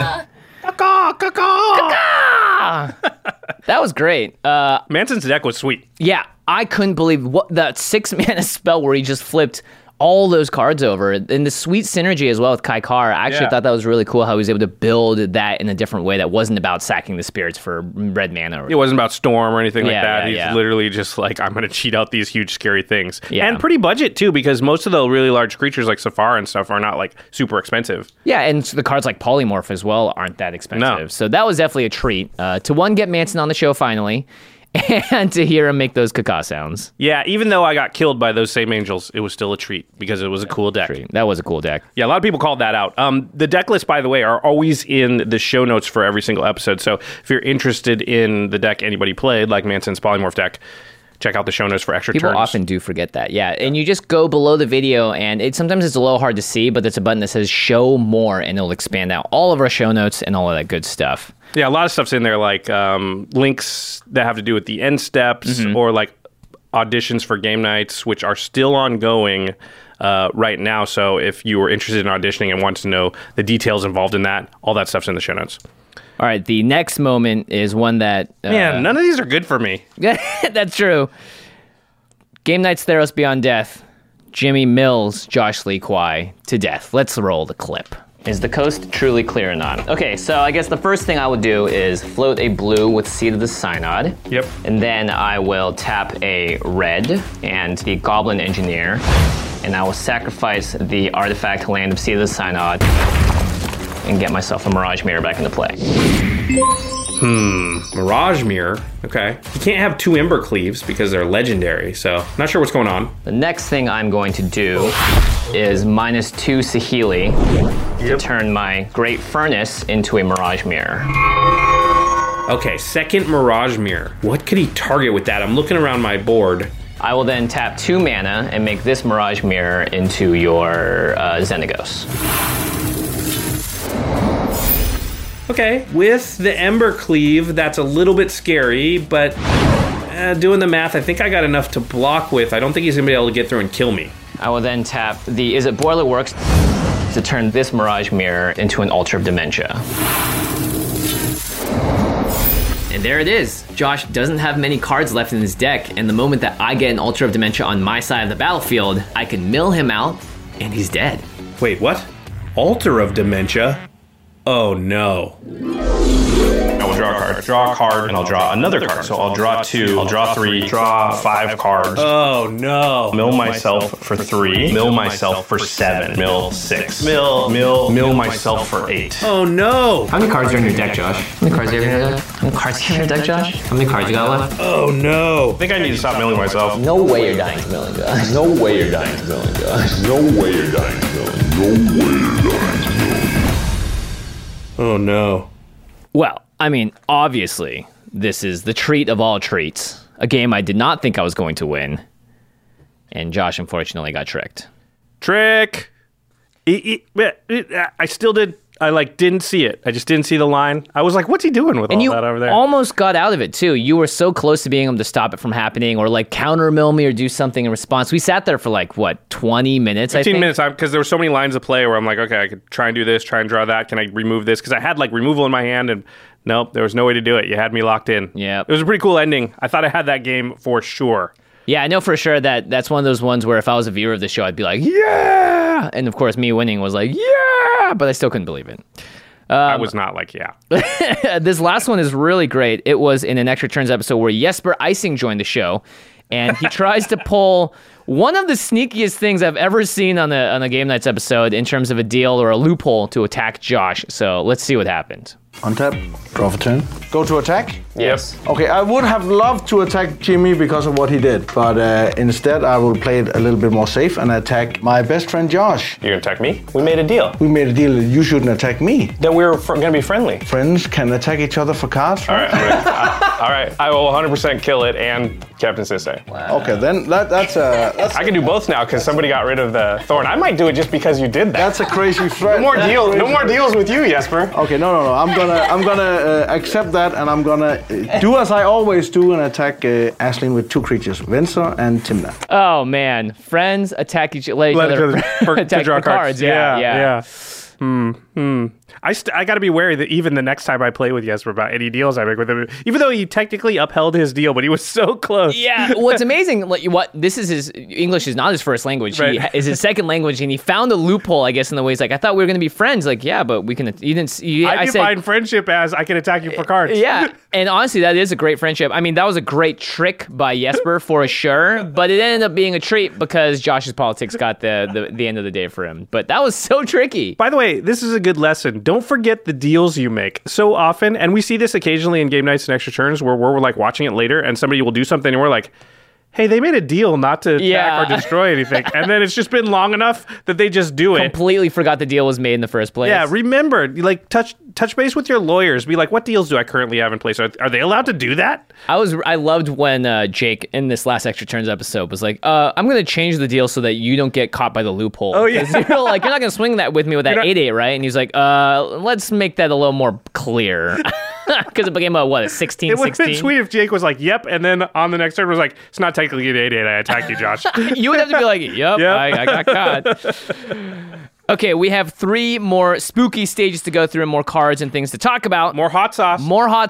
That was great. Manson's deck was sweet. Yeah, I couldn't believe that 6-mana spell where he just flipped all those cards over, and the sweet synergy as well with Kai Kar. I actually thought that was really cool how he was able to build that in a different way that wasn't about sacking the spirits for red mana. It wasn't about Storm or anything like that. He's literally just like, I'm going to cheat out these huge scary things. Yeah. And pretty budget too, because most of the really large creatures like Safar and stuff are not like super expensive. Yeah, and the cards like Polymorph as well aren't that expensive. No. So that was definitely a treat. To get Manson on the show finally, and to hear him make those caca sounds. Yeah, even though I got killed by those same angels, it was still a treat because it was a cool deck. That was a cool deck. Yeah, a lot of people called that out. The deck lists, by the way, are always in the show notes for every single episode. So if you're interested in the deck anybody played, like Manson's Polymorph deck, check out the show notes for extra People turns. often do forget that, yeah. And you just go below the video, and sometimes it's a little hard to see, but there's a button that says show more, and it'll expand out all of our show notes and all of that good stuff. Yeah, a lot of stuff's in there, like links that have to do with the end steps, or like auditions for game nights, which are still ongoing right now. So if you were interested in auditioning and want to know the details involved in that, all that stuff's in the show notes. All right, the next moment is one that... Man, none of these are good for me. That's true. Game Nights Theros Beyond Death. Jimmy Mills, Josh Lee Kwai to death. Let's roll the clip. Is the coast truly clear or not? Okay, so I guess the first thing I would do is float a blue with Seed of the Synod. Yep. And then I will tap a red and the Goblin Engineer. And I will sacrifice the artifact land of Seed of the Synod and get myself a Mirage Mirror back into play. Mirage Mirror. Okay. You can't have 2 Ember Cleaves because they're legendary, so not sure what's going on. The next thing I'm going to do is -2 Saheeli to turn my Great Furnace into a Mirage Mirror. Okay, second Mirage Mirror. What could he target with that? I'm looking around my board. I will then tap 2 mana and make this Mirage Mirror into your Xenagos. Okay, with the Ember Cleave, that's a little bit scary, but doing the math, I think I got enough to block with. I don't think he's going to be able to get through and kill me. I will then tap the Is It Boiler Works to turn this Mirage Mirror into an Altar of Dementia. And there it is. Josh doesn't have many cards left in his deck, and the moment that I get an Altar of Dementia on my side of the battlefield, I can mill him out, and he's dead. Wait, what? Altar of Dementia? Oh no. I will draw a card, and I'll draw another card. So I'll draw 2, I'll draw 3, draw 5 cards. Oh no. Mill myself for 3, mill myself for 7, mill 6, mill myself for 8. Oh no. How many cards are in your deck, Josh? How many cards are in your deck? How many cards are in your deck, Josh? How many cards you got left? Oh no. I think I need to stop milling myself. No way you're dying to milling, Josh. No way you're dying to milling, Josh. No way you're dying to milling. No way you're dying to milling. Oh no. Well, I mean, obviously, this is the treat of all treats. A game I did not think I was going to win. And Josh unfortunately got tricked. Trick! I still did. I didn't see it. I just didn't see the line. I was like, what's he doing with all that over there? And you almost got out of it, too. You were so close to being able to stop it from happening or counter mill me or do something in response. We sat there for 20 minutes, 15 minutes, because there were so many lines of play where I'm like, okay, I could try and do this, try and draw that. Can I remove this? Because I had removal in my hand and nope, there was no way to do it. You had me locked in. Yeah. It was a pretty cool ending. I thought I had that game for sure. Yeah, I know for sure that that's one of those ones where if I was a viewer of the show, I'd be like, yeah! And of course, me winning was like, yeah! But I still couldn't believe it. I was not yeah. This last one is really great. It was in an Extra Turns episode where Jesper Icing joined the show, and he tries to pull one of the sneakiest things I've ever seen on a Game Nights episode in terms of a deal or a loophole to attack Josh. So let's see what happened. Untap, draw for turn. Go to attack? Yes. Okay, I would have loved to attack Jimmy because of what he did, but instead I will play it a little bit more safe and attack my best friend Josh. You're gonna attack me? We made a deal. We made a deal that you shouldn't attack me. That we were gonna be friendly. Friends can attack each other for cards, right? All right. I will 100% kill it and Captain Sisse. Wow. Okay, then that's I can do both now because somebody got rid of the thorn. I might do it just because you did that. That's a crazy threat. No more deals with you, Jesper. Okay, no. I'm gonna accept that, and I'm gonna do as I always do and attack Aisling with 2 creatures, Venser and Timna. Oh man, friends attack each other. To draw cards. Yeah. I got to be wary that even the next time I play with Jesper about any deals I make with him, even though he technically upheld his deal, but he was so close. Yeah. What's amazing, this is his English is not his first language. Right. He is his second language, and he found a loophole, I guess, in the way he's like, I thought we were going to be friends. Like, yeah, but we can. You didn't. I define friendship as I can attack you for cards. Yeah, and honestly, that is a great friendship. I mean, that was a great trick by Jesper for sure, but it ended up being a treat because Josh's politics got the end of the day for him. But that was so tricky. By the way, this is a good lesson. Don't forget the deals you make. So often, and we see this occasionally in game nights and extra turns where we're like watching it later and somebody will do something and we're like, hey, they made a deal not to attack or destroy anything. And then it's just been long enough that they just do it. Completely forgot the deal was made in the first place. Yeah, remember, like touch base with your lawyers. Be like, what deals do I currently have in place? Are they allowed to do that? I loved when Jake in this last Extra Turns episode was like, I'm going to change the deal so that you don't get caught by the loophole. Oh, yeah. You're like, you're not going to swing that with me with that 8-8, right? And he's like, let's make that a little more clear. Because it became a 16-16? It would have been sweet if Jake was like, yep, and then on the next turn was like, it's not technically an 8-8, I attacked you, Josh. You would have to be like, yep. I got caught. Okay, we have 3 more spooky stages to go through and more cards and things to talk about. More hot sauce.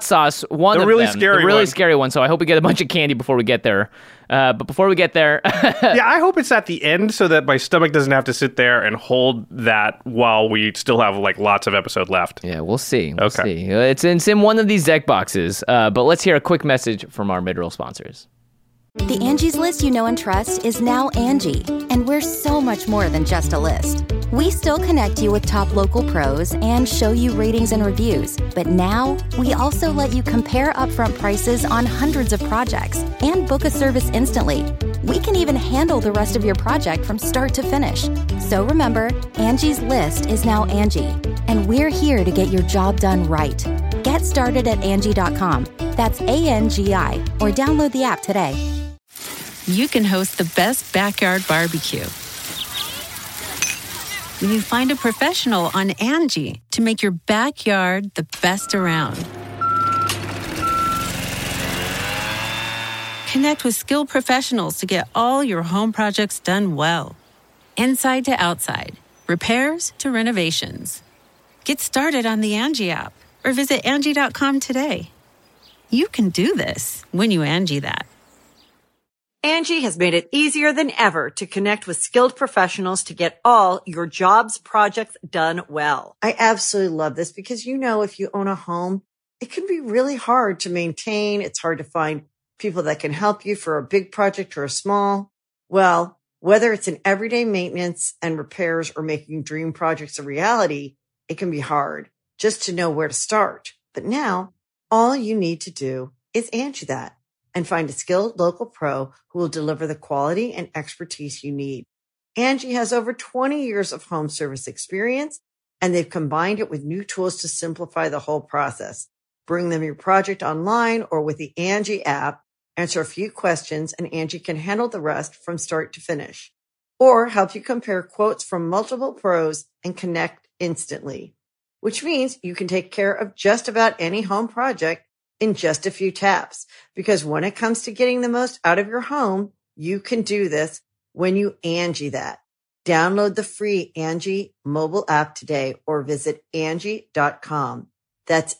One the of really them. Scary the really one. scary one. So I hope we get a bunch of candy before we get there. But before we get there... Yeah, I hope it's at the end so that my stomach doesn't have to sit there and hold that while we still have like lots of episode left. Yeah, we'll see. We'll see. It's in one of these deck boxes. But let's hear a quick message from our mid-roll sponsors. The Angie's List you know and trust is now Angie, and we're so much more than just a list. We still connect you with top local pros and show you ratings and reviews, but now we also let you compare upfront prices on hundreds of projects and book a service instantly. We can even handle the rest of your project from start to finish. So remember, Angie's List is now Angie, and we're here to get your job done right. Get started at Angie.com. That's ANGI, or download the app today. You can host the best backyard barbecue when you find a professional on Angie to make your backyard the best around. Connect with skilled professionals to get all your home projects done well. Inside to outside, repairs to renovations. Get started on the Angie app or visit Angie.com today. You can do this when you Angie that. Angie has made it easier than ever to connect with skilled professionals to get all your jobs projects done well. I absolutely love this because, you know, if you own a home, it can be really hard to maintain. It's hard to find people that can help you for a big project or a small. Well, whether it's in everyday maintenance and repairs or making dream projects a reality, it can be hard just to know where to start. But now all you need to do is Angie that and find a skilled local pro who will deliver the quality and expertise you need. Angie has over 20 years of home service experience, and they've combined it with new tools to simplify the whole process. Bring them your project online or with the Angie app, answer a few questions, and Angie can handle the rest from start to finish. Or help you compare quotes from multiple pros and connect instantly, which means you can take care of just about any home project in just a few taps. Because when it comes to getting the most out of your home, you can do this when you Angie that. Download the free Angie mobile app today or visit Angie.com. That's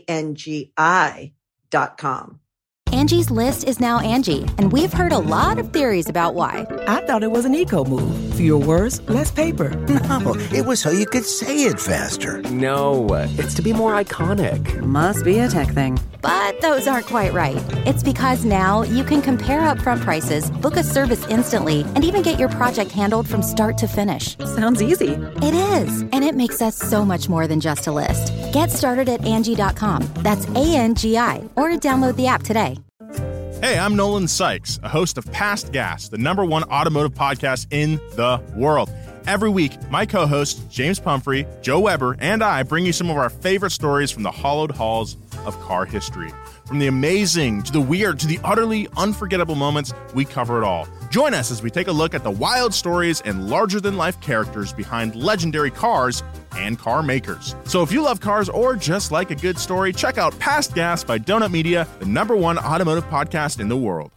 ANGI.com. Angie's List is now Angie, and we've heard a lot of theories about why. I thought it was an eco move. Fewer words, less paper. No, it was so you could say it faster. No, it's to be more iconic. Must be a tech thing. But those aren't quite right. It's because now you can compare upfront prices, book a service instantly, and even get your project handled from start to finish. Sounds easy. It is, and it makes us so much more than just a list. Get started at Angie.com. That's ANGI, or download the app today. Hey, I'm Nolan Sykes, a host of Past Gas, the #1 automotive podcast in the world. Every week, my co-hosts, James Pumphrey, Joe Weber, and I bring you some of our favorite stories from the hallowed halls of car history. From the amazing to the weird to the utterly unforgettable moments, we cover it all. Join us as we take a look at the wild stories and larger-than-life characters behind legendary cars and car makers. So if you love cars or just like a good story, check out Past Gas by Donut Media, the #1 automotive podcast in the world.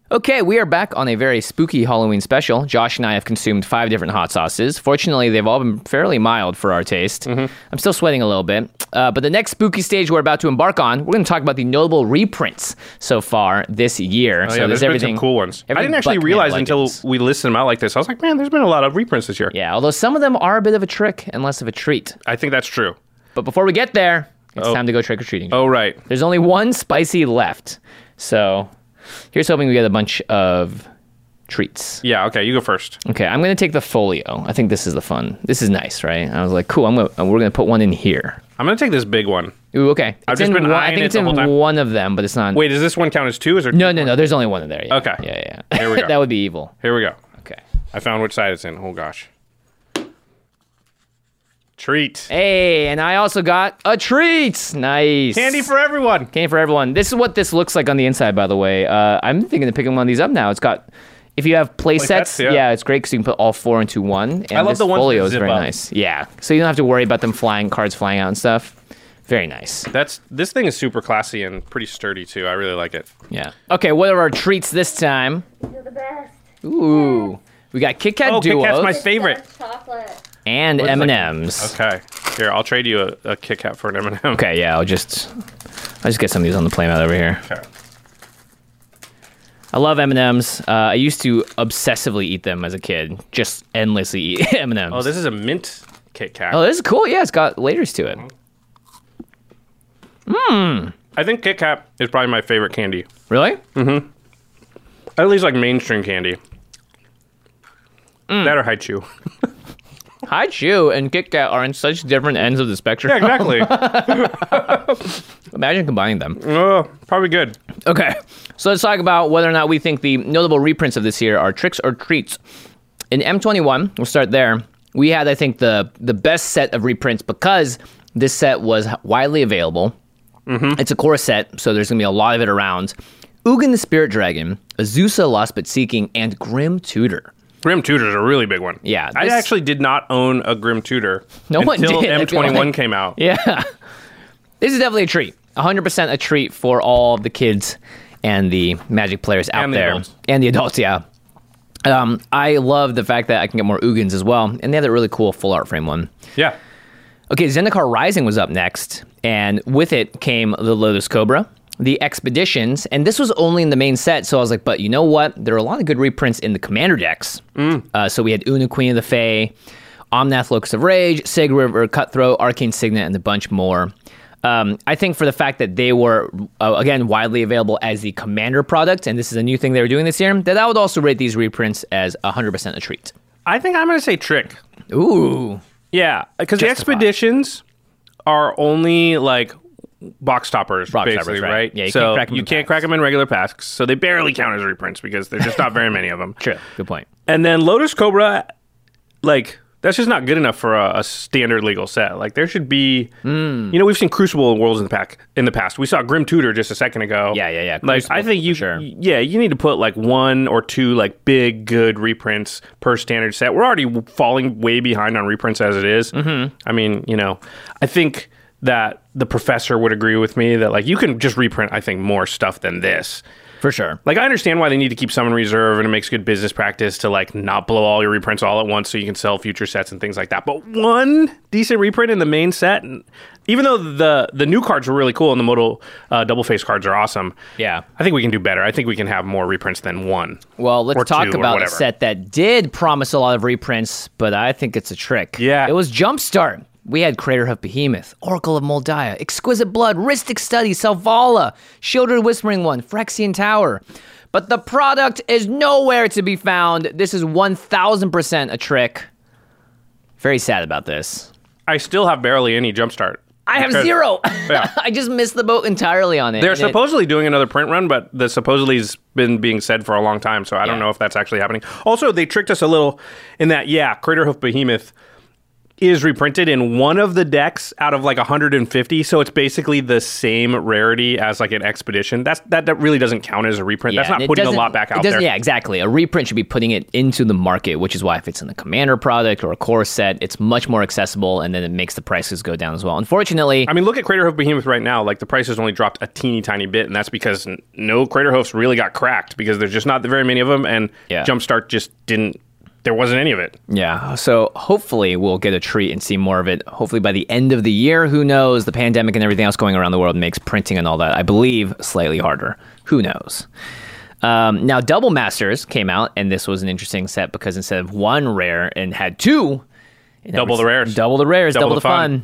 Okay, we are back on a very spooky Halloween special. Josh and I have consumed 5 different hot sauces. Fortunately, they've all been fairly mild for our taste. I'm still sweating a little bit. But the next spooky stage we're about to embark on, we're going to talk about the notable reprints so far this year. Oh, yeah, there's been some cool ones. I didn't actually realize until we listed them out like this. I was like, man, there's been a lot of reprints this year. Yeah, although some of them are a bit of a trick and less of a treat. I think that's true. But before we get there, it's time to go trick-or-treating. Oh, right. There's only one spicy left. So here's hoping we get a bunch of treats. Yeah, okay, you go first. Okay, I'm going to take the folio. I think this is the fun. This is nice, right? I was like, cool, we're going to put one in here. I'm going to take this big one. Ooh, okay. I've just been I think it's in one of them, but it's not. Wait, does this one count as 2? Is there No, there's only one in there. Yeah. Okay. Yeah. Here we go. That would be evil. Here we go. Okay. I found which side it's in. Oh, gosh. Treat. Hey, and I also got a treat. Nice. Candy for everyone. Candy for everyone. This is what this looks like on the inside, by the way. I'm thinking of picking one of these up now. It's got, if you have play sets, yeah, it's great because you can put all 4 into one. And I love this the ones folio that is zip very up. nice. Yeah, so you don't have to worry about them cards flying out and stuff. Very nice. This thing is super classy and pretty sturdy too. I really like it. Yeah. Okay, what are our treats this time? You're the best. Ooh, we got Kit Kat Duos. Kit Kat's my favorite. Chocolate. And M&Ms. Okay. Here, I'll trade you a Kit Kat for an M&M. Okay, yeah, I'll just get some of these on the playmat over here. Okay. I love M&Ms. I used to obsessively eat them as a kid. Just endlessly eat M&Ms. Oh, this is a mint Kit Kat. Oh, this is cool. Yeah, it's got layers to it. I think Kit Kat is probably my favorite candy. Really? Mm-hmm. At least like mainstream candy. That or Hi-Chew. Hi-Chew and Kit Kat are in such different ends of the spectrum. Yeah, exactly. Imagine combining them. Oh, probably good. Okay, so let's talk about whether or not we think the notable reprints of this year are tricks or treats. In M21, we'll start there. We had, I think, the best set of reprints because this set was widely available. It's a core set, so there's going to be a lot of it around. Ugin the Spirit Dragon, Azusa Lost But Seeking, and Grim Tutor. Grim Tutor's a really big one. Yeah. I actually did not own a Grim Tutor until M21 came out. Yeah. This is definitely a treat. 100% a treat for all the kids and the Magic players out there. Adults. And the adults, yeah. I love the fact that I can get more Ugins as well. And they have that really cool full art frame one. Yeah. Okay, Zendikar Rising was up next. And with it came the Lotus Cobra, the Expeditions, and this was only in the main set, so I was like, but you know what? There are a lot of good reprints in the Commander decks. So we had Una, Queen of the Fae, Omnath, Locust of Rage, Sag River, Cutthroat, Arcane Signet, and a bunch more. I think for the fact that they were, again, widely available as the Commander product, and this is a new thing they were doing this year, that I would also rate these reprints as 100% a treat. I think I'm going to say trick. Ooh. Yeah, because the Expeditions are only like box toppers, basically, right? Yeah, you can't crack them in regular packs, so they barely count as reprints because there's just not very many of them. True, good point. And then Lotus Cobra, like, that's just not good enough for a standard legal set. Like, there should be, you know, we've seen Crucible and Worlds in the past. We saw Grim Tutor just a second ago. Yeah. Like, I think you need to put like 1 or 2 like big good reprints per standard set. We're already falling way behind on reprints as it is. I mean, you know, I think that the professor would agree with me that like you can just reprint, I think, more stuff than this. For sure. Like, I understand why they need to keep some in reserve, and it makes good business practice to, like, not blow all your reprints all at once so you can sell future sets and things like that. But one decent reprint in the main set, even though the new cards were really cool and the modal double-face cards are awesome, yeah, I think we can do better. I think we can have more reprints than one. Well, let's talk about a set that did promise a lot of reprints, but I think it's a trick. Yeah. It was Jumpstart. We had Craterhoof Behemoth, Oracle of Moldiah, Exquisite Blood, Rhystic Study, Selvala, Shielded Whispering One, Phyrexian Tower. But the product is nowhere to be found. This is 1,000% a trick. Very sad about this. I still have barely any Jumpstart. I have 0. Yeah. I just missed the boat entirely on it. They're supposedly doing another print run, but the supposedly has been being said for a long time, so I don't know if that's actually happening. Also, they tricked us a little in that, Craterhoof Behemoth is reprinted in one of the decks out of like 150, so it's basically the same rarity as like an expedition. That really doesn't count as a reprint. That's not putting a lot back out there. Yeah, exactly. A reprint should be putting it into the market, which is why if it's in the Commander product or a core set, it's much more accessible, and then it makes the prices go down as well. Unfortunately, I mean, look at Craterhoof Behemoth right now. Like the price has only dropped a teeny tiny bit, and that's because no Craterhoofs really got cracked because there's just not very many of them, and Jumpstart just didn't. There wasn't any of it. Yeah. So hopefully we'll get a treat and see more of it. Hopefully by the end of the year. Who knows? The pandemic and everything else going around the world makes printing and all that, I believe, slightly harder. Who knows? Now, Double Masters came out, and this was an interesting set because instead of one rare and had two, double the rares, double the fun.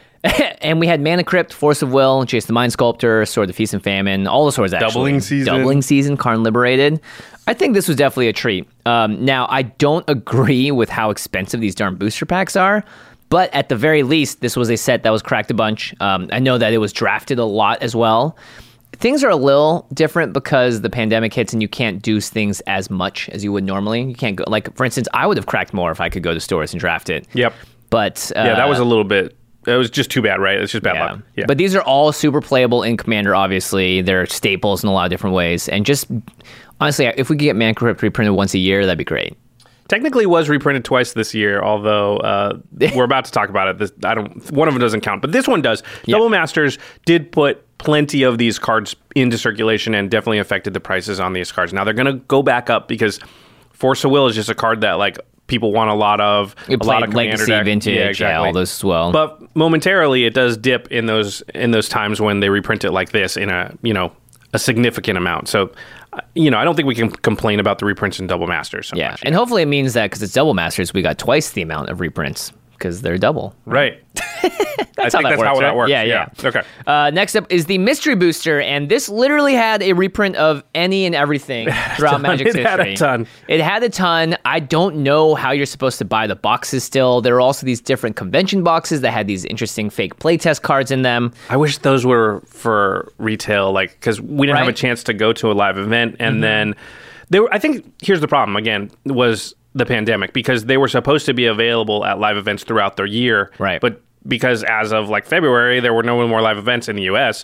And we had Mana Crypt, Force of Will, Chase the Mind Sculptor, Sword of the Feast and Famine, all the swords actually. Doubling season, Karn Liberated. I think this was definitely a treat. Now, I don't agree with how expensive these darn booster packs are, but at the very least, this was a set that was cracked a bunch. I know that it was drafted a lot as well. Things are a little different because the pandemic hits and you can't do things as much as you would normally. You can't go, like, for instance, I would have cracked more if I could go to stores and draft it. Yep. But that was a little bit. It was just too bad, right? It's just bad luck. Yeah. But these are all super playable in Commander, obviously. They're staples in a lot of different ways. And just, honestly, if we could get Mana Crypt reprinted once a year, that'd be great. Technically was reprinted twice this year, although we're about to talk about it. One of them doesn't count, but this one does. Yeah. Double Masters did put plenty of these cards into circulation and definitely affected the prices on these cards. Now they're going to go back up because Force of Will is just a card that, like, people want a lot of. It played a lot of Legacy, deck. Vintage, all those as well. But momentarily, it does dip in those times when they reprint it like this in a significant amount. So, I don't think we can complain about the reprints in Double Masters so much. And hopefully it means that because it's Double Masters, we got twice the amount of reprints because they're double. Right. That's how that works. Yeah. Okay. Next up is the Mystery Booster, and this literally had a reprint of any and everything throughout Magic's history. It had a ton. I don't know how you're supposed to buy the boxes still. There are also these different convention boxes that had these interesting fake playtest cards in them. I wish those were for retail, because we didn't have a chance to go to a live event, and then I think here's the problem again was the pandemic, because they were supposed to be available at live events throughout the year, right? But because as of February, there were no more live events in the U.S.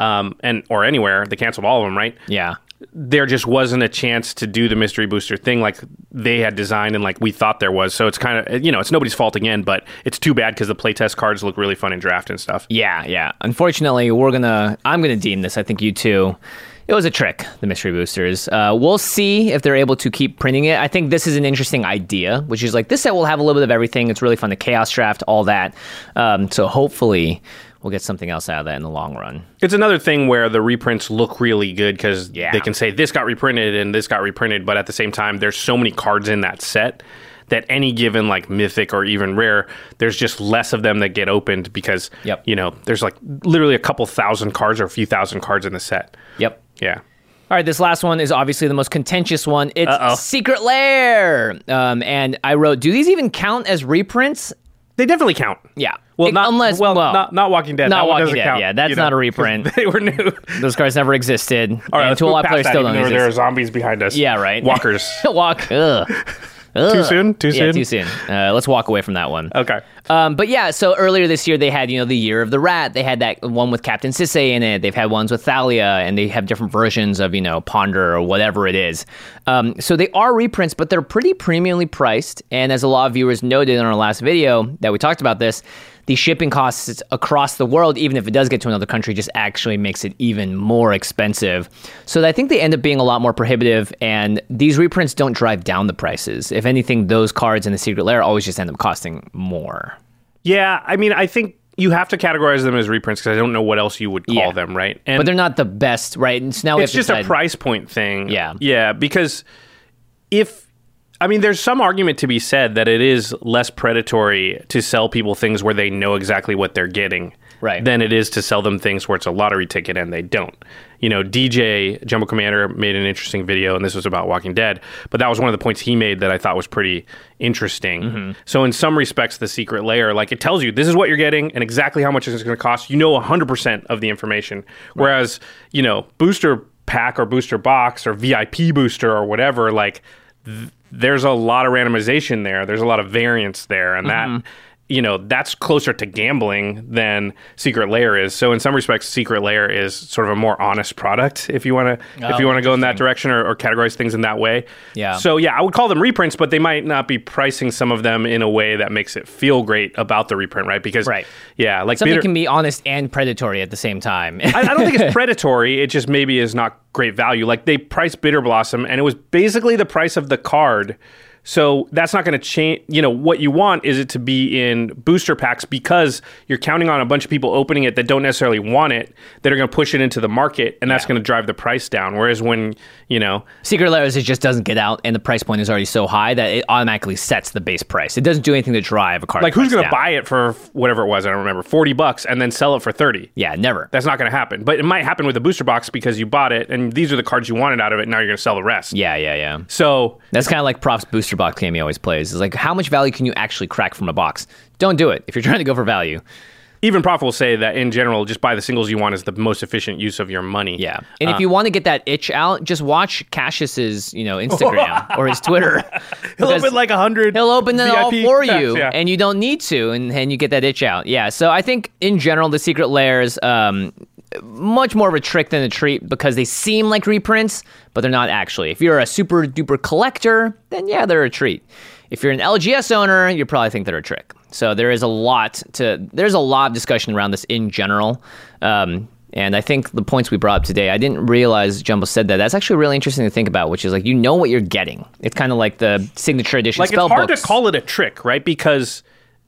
Or anywhere. They canceled all of them, right? Yeah. There just wasn't a chance to do the Mystery Booster thing like they had designed and like we thought there was. So it's kind of, it's nobody's fault again, but it's too bad because the playtest cards look really fun in draft and stuff. Yeah. Unfortunately, I'm going to deem this, I think you too, it was a trick, the Mystery Boosters. We'll see if they're able to keep printing it. I think this is an interesting idea, which is this set will have a little bit of everything. It's really fun to Chaos Draft, all that. So hopefully we'll get something else out of that in the long run. It's another thing where the reprints look really good because they can say this got reprinted and this got reprinted, but at the same time, there's so many cards in that set that any given mythic or even rare, there's just less of them that get opened because, there's literally a couple thousand cards or a few thousand cards in the set. Yep. Yeah. All right, this last one is obviously the most contentious one. It's Secret Lair. And I wrote, do these even count as reprints? They definitely count. Yeah. Well, not Walking Dead. Not Walking Dead. Count, yeah, that's not a reprint. They were new. Those cards never existed. All right, and to a lot of players still don't exist. There are zombies behind us. Yeah, right. Walkers. Too soon? Yeah, too soon. Let's walk away from that one. Okay. But yeah, so earlier this year they had, the Year of the Rat. They had that one with Captain Sisay in it. They've had ones with Thalia, and they have different versions of, Ponder or whatever it is. So they are reprints, but they're pretty premiumly priced. And as a lot of viewers noted in our last video that we talked about this, the shipping costs across the world, even if it does get to another country, just actually makes it even more expensive. So I think they end up being a lot more prohibitive, and these reprints don't drive down the prices. If anything, those cards in the Secret Lair always just end up costing more. Yeah, I mean, I think you have to categorize them as reprints because I don't know what else you would call them, right? But they're not the best, right? And so now it's just a price point thing. Yeah. Yeah, because there's some argument to be said that it is less predatory to sell people things where they know exactly what they're getting than it is to sell them things where it's a lottery ticket and they don't. DJ, Jumbo Commander, made an interesting video, and this was about Walking Dead, but that was one of the points he made that I thought was pretty interesting. Mm-hmm. So in some respects, the Secret Lair, it tells you this is what you're getting and exactly how much it's going to cost. 100% of the information. Whereas, booster pack or booster box or VIP booster or whatever, there's a lot of randomization there. There's a lot of variance there, and that that's closer to gambling than Secret Lair is. So in some respects, Secret Lair is sort of a more honest product if you want to go in that direction or categorize things in that way. Yeah. So I would call them reprints, but they might not be pricing some of them in a way that makes it feel great about the reprint, right? Because like something can be honest and predatory at the same time. I don't think it's predatory. It just maybe is not great value. Like they priced Bitter Blossom, and it was basically the price of the card. So that's not going to change. What you want is it to be in booster packs because you're counting on a bunch of people opening it that don't necessarily want it, that are going to push it into the market, and that's going to drive the price down. Whereas when, Secret Lairs, it just doesn't get out, and the price point is already so high that it automatically sets the base price. It doesn't do anything to drive a card. Like who's going to buy it for whatever it was, I don't remember, $40 and then sell it for $30? Yeah, never. That's not going to happen. But it might happen with a booster box because you bought it, and these are the cards you wanted out of it, and now you're going to sell the rest. Yeah. So that's kind of like Prof's booster box game he always plays. It's like, how much value can you actually crack from a box? Don't do it if you're trying to go for value. Even Prof will say that in general, just buy the singles you want is the most efficient use of your money. Yeah. And if you want to get that itch out, just watch Cassius's, Instagram or his Twitter. He'll open like 100. He'll open them all for packs, you, and you don't need to, and you get that itch out. Yeah. So I think in general, the Secret Lairs, much more of a trick than a treat because they seem like reprints, but they're not actually. If you're a super duper collector, then yeah, they're a treat. If you're an LGS owner, you probably think they're a trick. So there's a lot of discussion around this in general. And I think the points we brought up today, I didn't realize Jumbo said that. That's actually really interesting to think about, which is like, what you're getting. It's kind of like the signature edition spell books. It's hard books. to call it a trick, right? Because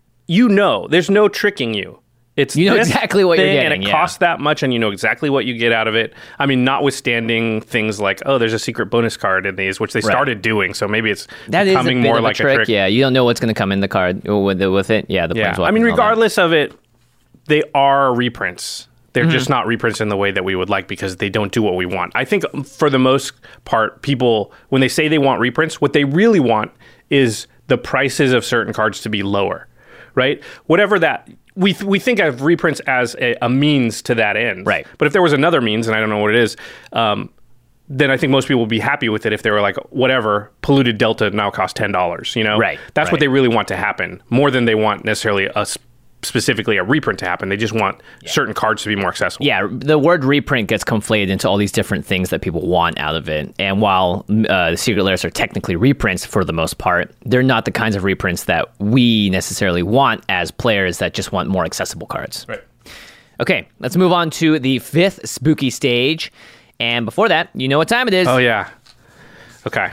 there's no tricking you. It's exactly what you're getting, and it costs that much, and you know exactly what you get out of it. I mean, notwithstanding things like, there's a secret bonus card in these, which they started doing, so maybe it's becoming more like a trick. Yeah, you don't know what's going to come in the card with it. Yeah, I mean, regardless of it, they are reprints. They're just not reprints in the way that we would like because they don't do what we want. I think for the most part, people, when they say they want reprints, what they really want is the prices of certain cards to be lower, right? Whatever that... We think of reprints as a means to that end. Right. But if there was another means, and I don't know what it is, then I think most people would be happy with it if they were like, whatever, polluted Delta now costs $10, Right. That's what they really want to happen, more than they want necessarily specifically a reprint to happen. They just want certain cards to be more accessible. Yeah, the word reprint gets conflated into all these different things that people want out of it. And while the Secret Lairs are technically reprints for the most part, they're not the kinds of reprints that we necessarily want as players that just want more accessible cards. Right. Okay, let's move on to the 5th spooky stage. And before that, you know what time it is. Oh, yeah. Okay.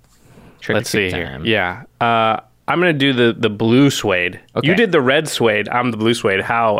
Let's see here. Yeah. I'm going to do the blue suede. Okay. You did the red suede. I'm the blue suede. How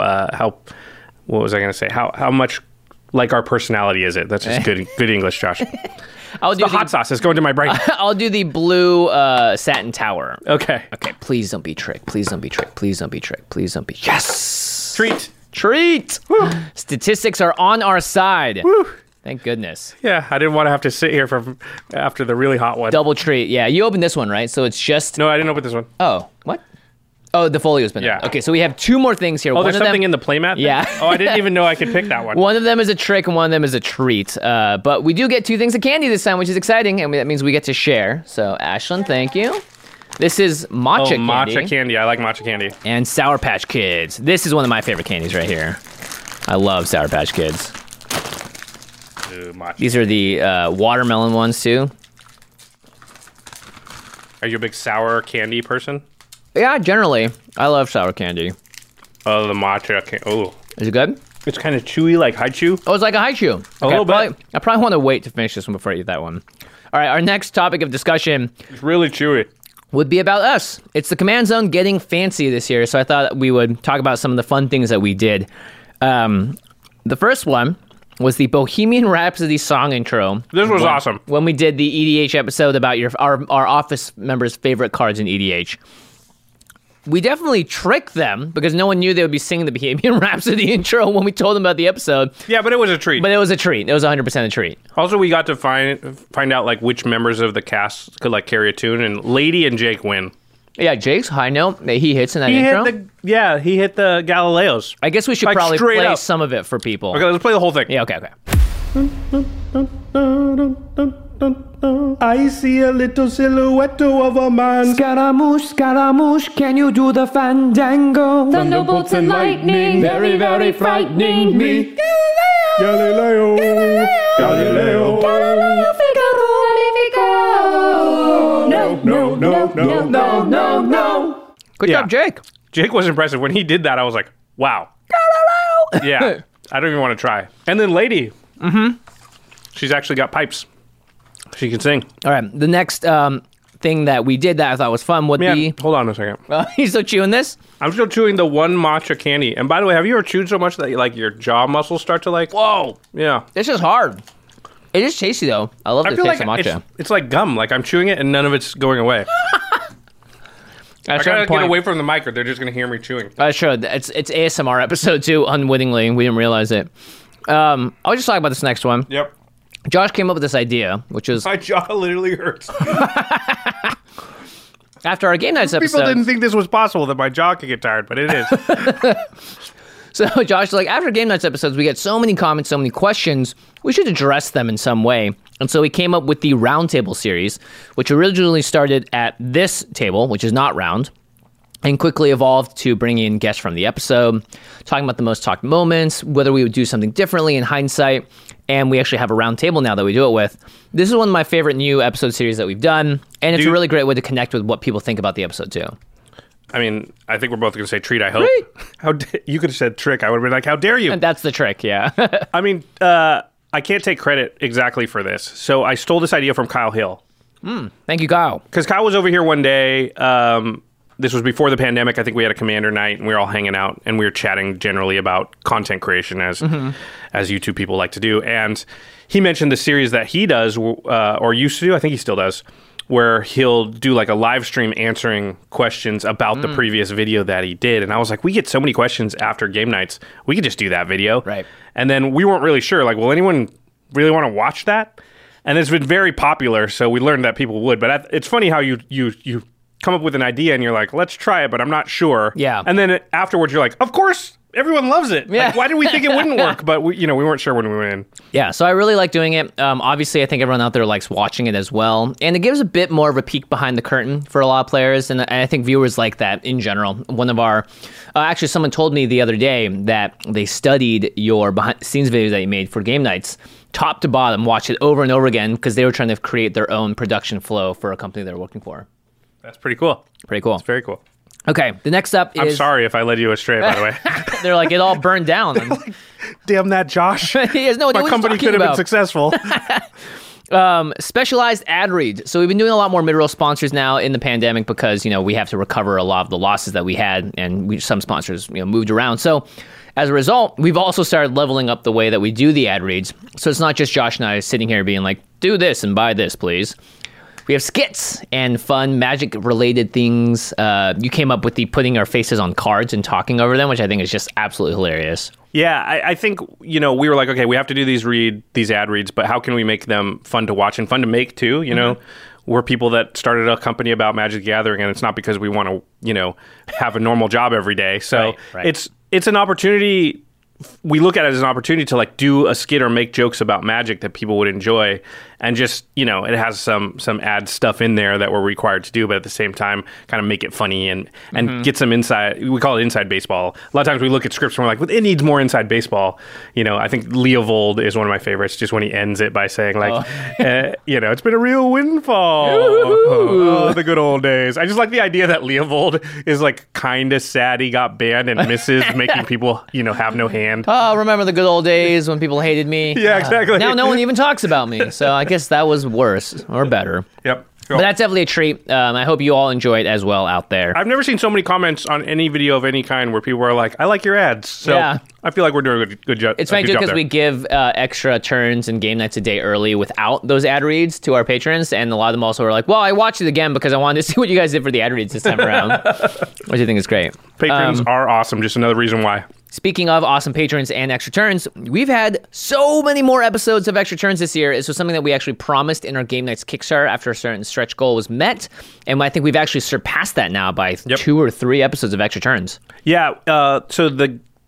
what was I going to say? How much like our personality is it? That's just good English, Josh. I'll do the hot sauce. It's going to my brain. I'll do the blue satin tower. Okay. Okay. Please don't be tricked. Please don't be tricked. Please don't be tricked. Please don't be. Yes. Treat. Woo. Statistics are on our side. Woo. Thank goodness. Yeah, I didn't want to have to sit here after the really hot one. Double treat. Yeah, you opened this one, right? So it's just... No, I didn't open this one. Oh, what? Oh, the folio's been done. Okay, so we have 2 more things here. Oh, there's something in the playmat thing? Yeah. Oh, I didn't even know I could pick that one. One of them is a trick and one of them is a treat. But we do get 2 things of candy this time, which is exciting, and that means we get to share. So, Ashlyn, thank you. This is matcha candy. Matcha candy. I like matcha candy. And Sour Patch Kids. This is one of my favorite candies right here. I love Sour Patch Kids. These are the watermelon ones too. Are you a big sour candy person? Yeah, generally. I love sour candy. Oh, the matcha candy. Oh. Is it good? It's kind of chewy, like Haichu. Oh, it's like a Haichu. Okay, a little bit. I probably want to wait to finish this one before I eat that one. All right, our next topic of discussion. It's really chewy. Would be about us. It's the Command Zone getting fancy this year, so I thought we would talk about some of the fun things that we did. The first one was the Bohemian Rhapsody song intro. This was awesome. When we did the EDH episode about our office members' favorite cards in EDH. We definitely tricked them because no one knew they would be singing the Bohemian Rhapsody intro when we told them about the episode. Yeah, but it was a treat. It was a treat. It was 100% a treat. Also, we got to find out like which members of the cast could like carry a tune, and Lady and Jake win. Yeah, Jake's high note. He hits in that intro. He hit the Galileos. I guess we should probably play some of it for people. Okay, let's play the whole thing. Yeah, okay. I see a little silhouette of a man. Scaramouche, Scaramouche, can you do the fandango? Thunderbolts and lightning, very, very frightening me. Galileo, Galileo, Galileo Figaro, No. Good job, Jake. Jake was impressive. When he did that, I was like, wow. Yeah, I don't even want to try. And then Lady. Mm-hmm. She's actually got pipes. She can sing. All right. The next thing that we did that I thought was fun would be... Hold on a second. You still chewing this? I'm still chewing the one matcha candy. And by the way, have you ever chewed so much that your jaw muscles start to Whoa. Yeah. This is hard. It is tasty, though. I love the taste of matcha. It's like gum. Like I'm chewing it and none of it's going away. I gotta get away from the mic or they're just gonna hear me chewing. Sure. It's ASMR episode 2, unwittingly. We didn't realize it. I'll just talk about this next one. Yep. Josh came up with this idea, which is... My jaw literally hurts. After our Game Nights episode... People didn't think this was possible, that my jaw could get tired, but it is. So Josh is like, after Game Nights episodes, we get so many comments, so many questions, we should address them in some way. And so we came up with the Roundtable series, which originally started at this table, which is not round, and quickly evolved to bringing in guests from the episode, talking about the most talked moments, whether we would do something differently in hindsight, and we actually have a round table now that we do it with. This is one of my favorite new episode series that we've done, and it's a really great way to connect with what people think about the episode too. I mean, I think we're both going to say treat, I hope. You could have said trick. I would have been like, how dare you? And that's the trick, yeah. I mean, I can't take credit exactly for this. So I stole this idea from Kyle Hill. Thank you, Kyle. Because Kyle was over here one day. This was before the pandemic. I think we had a commander night and we were all hanging out and we were chatting generally about content creation as YouTube people like to do. And he mentioned the series that he does or used to do. I think he still does, where he'll do like a live stream answering questions about the previous video that he did. And I was like, we get so many questions after game nights. We could just do that video. Right. And then we weren't really sure, like, will anyone really want to watch that? And it's been very popular, so we learned that people would. But it's funny how you come up with an idea and you're like, let's try it, but I'm not sure. Yeah. And then afterwards you're like, of course, everyone loves it. Yeah. Like, why did we think it wouldn't work? But we weren't sure when we went in. Yeah, so I really like doing it. Obviously, I think everyone out there likes watching it as well. And it gives a bit more of a peek behind the curtain for a lot of players. And I think viewers like that in general. One of our... actually, someone told me the other day that they studied your behind-the-scenes videos that you made for game nights, top to bottom, watched it over and over again because they were trying to create their own production flow for a company they were working for. That's pretty cool. Pretty cool. It's very cool. Okay, the next up is... I'm sorry if I led you astray, by the way. They're like, it all burned down. Like, damn that, Josh. He has no idea My company could have been successful. Specialized ad reads. So we've been doing a lot more mid-roll sponsors now in the pandemic because, we have to recover a lot of the losses that we had, and some sponsors, moved around. So as a result, we've also started leveling up the way that we do the ad reads. So it's not just Josh and I sitting here being like, do this and buy this, please. We have skits and fun magic-related things. You came up with the putting our faces on cards and talking over them, which I think is just absolutely hilarious. Yeah, I think, we were like, okay, we have to do these ad reads, but how can we make them fun to watch and fun to make too, We're people that started a company about Magic the Gathering, and it's not because we want to, have a normal job every day. So right. It's an opportunity. We look at it as an opportunity to like do a skit or make jokes about Magic that people would enjoy, and just it has some ad stuff in there that we're required to do, but at the same time kind of make it funny and get some inside. We call it inside baseball. A lot of times we look at scripts and we're like, well, it needs more inside baseball. I think Leovold is one of my favorites, just when he ends it by saying like, it's been a real windfall. Oh, the good old days. I just like the idea that Leovold is like kind of sad he got banned and misses making people have no hand. Oh, remember the good old days when people hated me? Yeah, exactly. Now no one even talks about me. So I guess that was worse or better. Yep. Cool. But that's definitely a treat. I hope you all enjoy it as well out there. I've never seen so many comments on any video of any kind where people are like, I like your ads. So yeah. I feel like we're doing a good job. It's funny too because we give extra turns and game nights a day early without those ad reads to our patrons. And a lot of them also are like, well, I watched it again because I wanted to see what you guys did for the ad reads this time around. Which I think is great. Patrons are awesome. Just another reason why. Speaking of awesome patrons and extra turns, we've had so many more episodes of extra turns this year. This was something that we actually promised in our Game Nights Kickstarter after a certain stretch goal was met. And I think we've actually surpassed that now by 2 or 3 episodes of extra turns. Yeah. So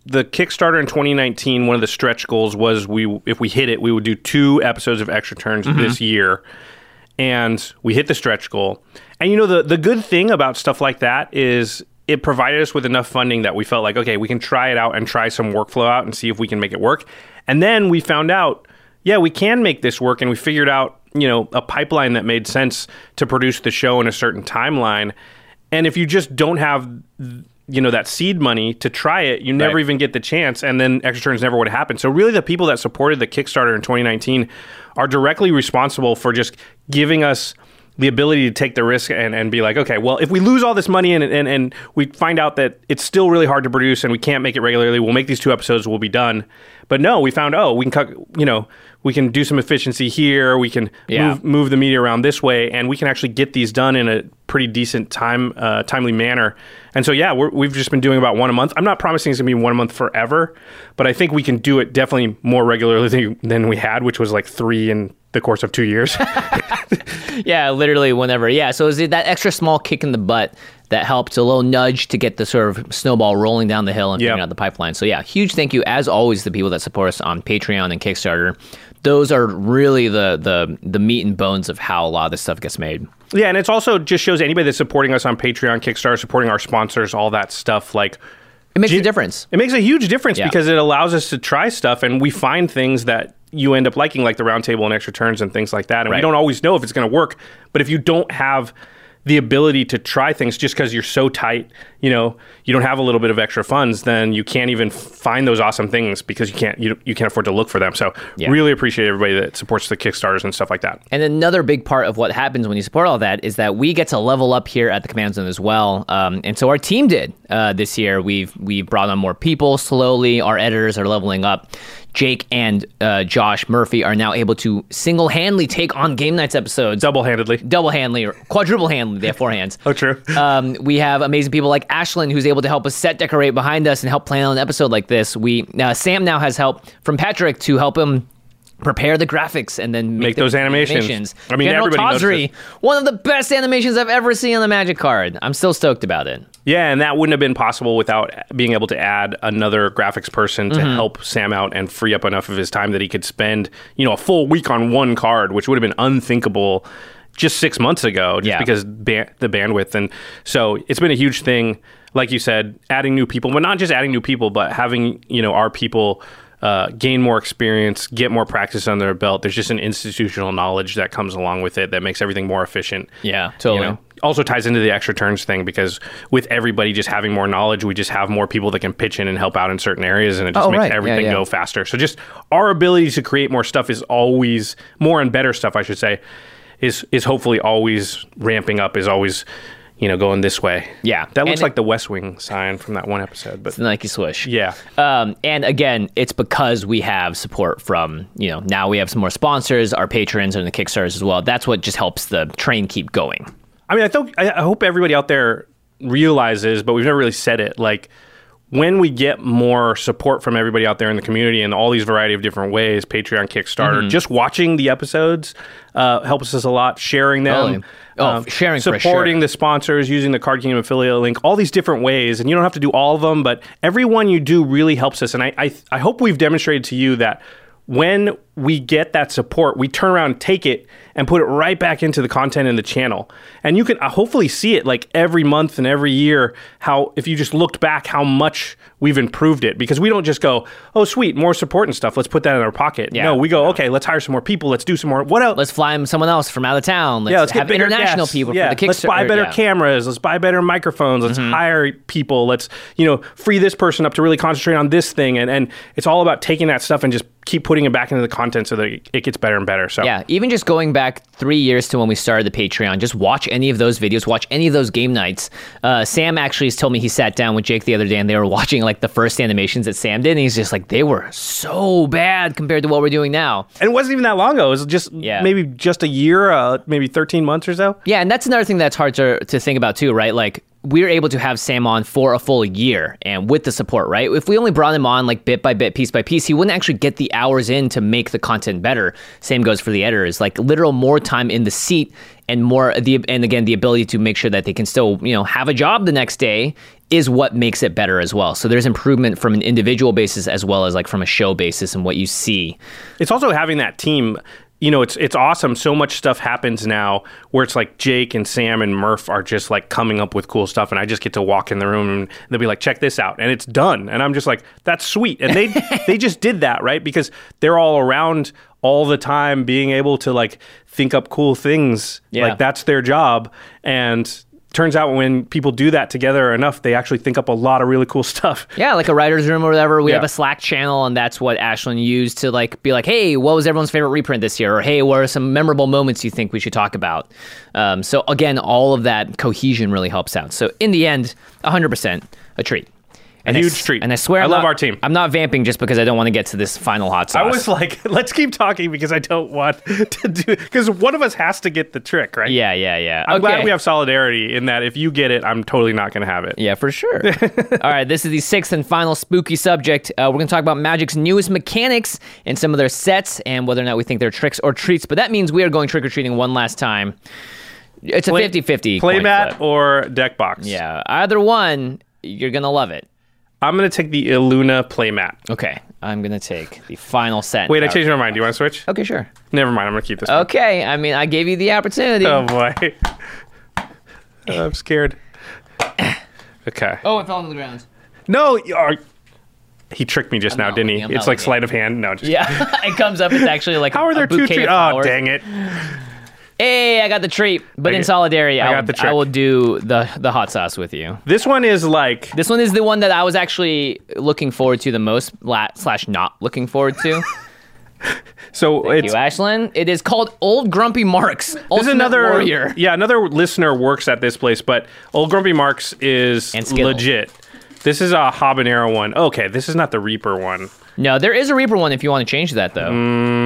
the Kickstarter in 2019, one of the stretch goals was if we hit it, we would do 2 episodes of Extra Turns this year. And we hit the stretch goal. And the good thing about stuff like that is it provided us with enough funding that we felt like, okay, we can try it out and try some workflow out and see if we can make it work. And then we found out, yeah, we can make this work. And we figured out, a pipeline that made sense to produce the show in a certain timeline. And if you just don't have that seed money to try it, you never even get the chance, and then Extra Turns never would have happened. So really the people that supported the Kickstarter in 2019 are directly responsible for just giving us the ability to take the risk and be like, okay, well, if we lose all this money and we find out that it's still really hard to produce and we can't make it regularly, we'll make these 2 episodes, we'll be done. But no, we found, we can cut, we can do some efficiency here, we can move the media around this way, and we can actually get these done in a pretty decent timely manner. And so, we've just been doing about 1 a month. I'm not promising it's going to be 1 a month forever, but I think we can do it definitely more regularly than we had, which was like 3 in the course of 2 years. Yeah, literally whenever. Yeah, so is it that extra small kick in the butt that helped, a little nudge to get the sort of snowball rolling down the hill and figuring out the pipeline. So huge thank you, as always, to the people that support us on Patreon and Kickstarter. Those are really the meat and bones of how a lot of this stuff gets made. Yeah, and it's also just shows anybody that's supporting us on Patreon, Kickstarter, supporting our sponsors, all that stuff, like... It makes a difference. It makes a huge difference because it allows us to try stuff, and we find things that you end up liking, like the Roundtable and Extra Turns and things like that. And we don't always know if it's going to work, but if you don't have the ability to try things just because you're so tight, you don't have a little bit of extra funds, then you can't even find those awesome things because you can't afford to look for them. So really appreciate everybody that supports the Kickstarters and stuff like that. And another big part of what happens when you support all that is that we get to level up here at the Command Zone as well. And so our team did this year. We've brought on more people slowly. Our editors are leveling up. Jake and Josh Murphy are now able to single-handedly take on Game Nights episodes. Double-handedly, or quadruple-handedly. They have 4 hands. Oh, true. We have amazing people like Ashlyn, who's able to help us set decorate behind us and help plan on an episode like this. Sam now has help from Patrick to help him prepare the graphics and then make those animations. I mean, General everybody Tawdry, knows one of the best animations I've ever seen on the Magic card. I'm still stoked about it. Yeah, and that wouldn't have been possible without being able to add another graphics person to help Sam out and free up enough of his time that he could spend, a full week on one card, which would have been unthinkable just 6 months ago, because the bandwidth. And so it's been a huge thing, like you said, adding new people, but not just adding new people, but having, our people gain more experience, get more practice on their belt. There's just an institutional knowledge that comes along with it that makes everything more efficient. Yeah, totally. Also ties into the Extra Turns thing, because with everybody just having more knowledge, we just have more people that can pitch in and help out in certain areas, and it just makes everything go faster. So just our ability to create more stuff is always, more and better stuff, I should say, is hopefully always ramping up, is always... going this way. Yeah. That looks like the West Wing sign from that one episode. But it's the Nike swoosh. Yeah. And again, it's because we have support from, now we have some more sponsors, our patrons, and the Kickstarters as well. That's what just helps the train keep going. I mean, I hope everybody out there realizes, but we've never really said it, like, when we get more support from everybody out there in the community in all these variety of different ways, Patreon, Kickstarter, just watching the episodes helps us a lot, sharing them. Sharing, supporting the sponsors, using the Card Kingdom affiliate link, all these different ways. And you don't have to do all of them, but every one you do really helps us. And I hope we've demonstrated to you that when we get that support, we turn around, take it, and put it right back into the content in the channel. And you can hopefully see it like every month and every year, how, if you just looked back, how much we've improved it. Because we don't just go, oh, sweet, more support and stuff, let's put that in our pocket. Yeah. No, we go, okay, let's hire some more people, let's do some more. What else? Let's fly someone else from out of town. Let's have get international guests. People for the Kickstarter. Let's buy better cameras, let's buy better microphones, let's hire people, let's, free this person up to really concentrate on this thing. And it's all about taking that stuff and just keep putting it back into the content so that it gets better and better. So yeah, even just going back 3 years to when we started the Patreon, just watch any of those videos, watch any of those game nights. Sam actually has told me he sat down with Jake the other day and they were watching like the first animations that Sam did, and he's just like, they were so bad compared to what we're doing now. And it wasn't even that long ago. It was just maybe just a year, maybe 13 months or so. Yeah, and that's another thing that's hard to think about too, right? Like, we're able to have Sam on for a full year and with the support, right? If we only brought him on like bit by bit, piece by piece, he wouldn't actually get the hours in to make the content better. Same goes for the editors, like literal more time in the seat and the ability to make sure that they can still, have a job the next day is what makes it better as well. So there's improvement from an individual basis as well as like from a show basis and what you see. It's also having that team. You know, it's awesome. So much stuff happens now where it's like Jake and Sam and Murph are just like coming up with cool stuff, and I just get to walk in the room and they'll be like, check this out, and it's done. And I'm just like, that's sweet. And they just did that, right? Because they're all around all the time being able to like think up cool things. Yeah. Like that's their job. And turns out when people do that together enough, they actually think up a lot of really cool stuff. Yeah, like a writer's room or whatever. We have a Slack channel, and that's what Ashlyn used to like be like, hey, what was everyone's favorite reprint this year? Or hey, what are some memorable moments you think we should talk about? So again, all of that cohesion really helps out. So in the end, 100% a treat. A huge treat. And I swear I love our team. I'm not vamping just because I don't want to get to this final hot sauce. I was like, let's keep talking because I don't want to do, because one of us has to get the trick, right? Yeah. I'm glad we have solidarity in that if you get it, I'm totally not going to have it. Yeah, for sure. All right, this is the sixth and final spooky subject. We're going to talk about Magic's newest mechanics and some of their sets and whether or not we think they're tricks or treats. But that means we are going trick-or-treating one last time. It's a 50-50 playmat or deck box. Yeah, either one, you're going to love it. I'm going to take the Illuna playmat. Okay, I'm going to take the final set. Wait, I changed my mind. Do you want to switch? Okay, sure. Never mind. I'm going to keep this one. Okay, I mean, I gave you the opportunity. Oh, boy. I'm scared. Okay. Oh, it fell on the ground. No, he tricked me just now, didn't he? It's like sleight of hand. No, just it comes up. It's actually like how are there two treats? Oh, dang it. Hey, I got the treat, but in solidarity, I will do the hot sauce with you. This one is like... This one is the one that I was actually looking forward to the most, / not looking forward to. So Thank you, Ashlyn. It is called Old Grumpy Marks. This Ultimate is another Warrior. Yeah, another listener works at this place, but Old Grumpy Marks is legit. This is a habanero one. Okay, this is not the Reaper one. No, there is a Reaper one if you want to change that, though.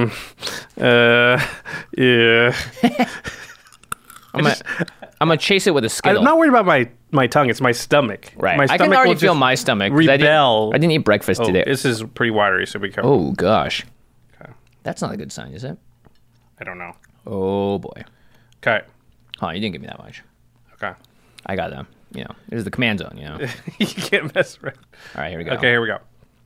Yeah. I'm going to chase it with a Skittle. I'm not worried about my tongue. It's my stomach. Right. My stomach I can already will feel just my stomach. Rebel. I didn't eat breakfast today. This is pretty watery, so be careful. Oh, gosh. Okay. That's not a good sign, is it? I don't know. Oh, boy. Okay. Oh, you didn't give me that much. Okay. I got them. You know, it is the command zone, you know. You can't mess around. All right, here we go. Okay, here we go.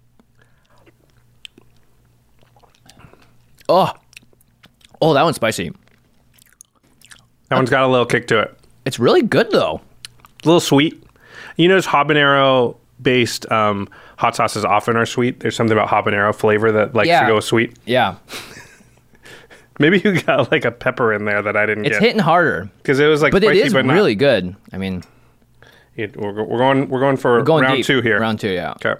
Oh, that one's spicy. That one's got a little kick to it. It's really good, though. A little sweet. You notice habanero-based hot sauces often are sweet. There's something about habanero flavor that likes to go sweet. Yeah. Maybe you got like a pepper in there that I didn't get. It's hitting harder. Because it was like but spicy, it is but really good. I mean... We're going for round deep. 2 here. Round 2, yeah. Okay.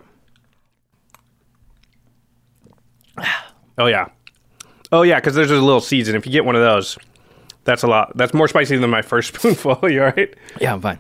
Oh, yeah. Oh, yeah, because there's a little seeds, and if you get one of those, that's a lot. That's more spicy than my first spoonful. You all right? Yeah, I'm fine.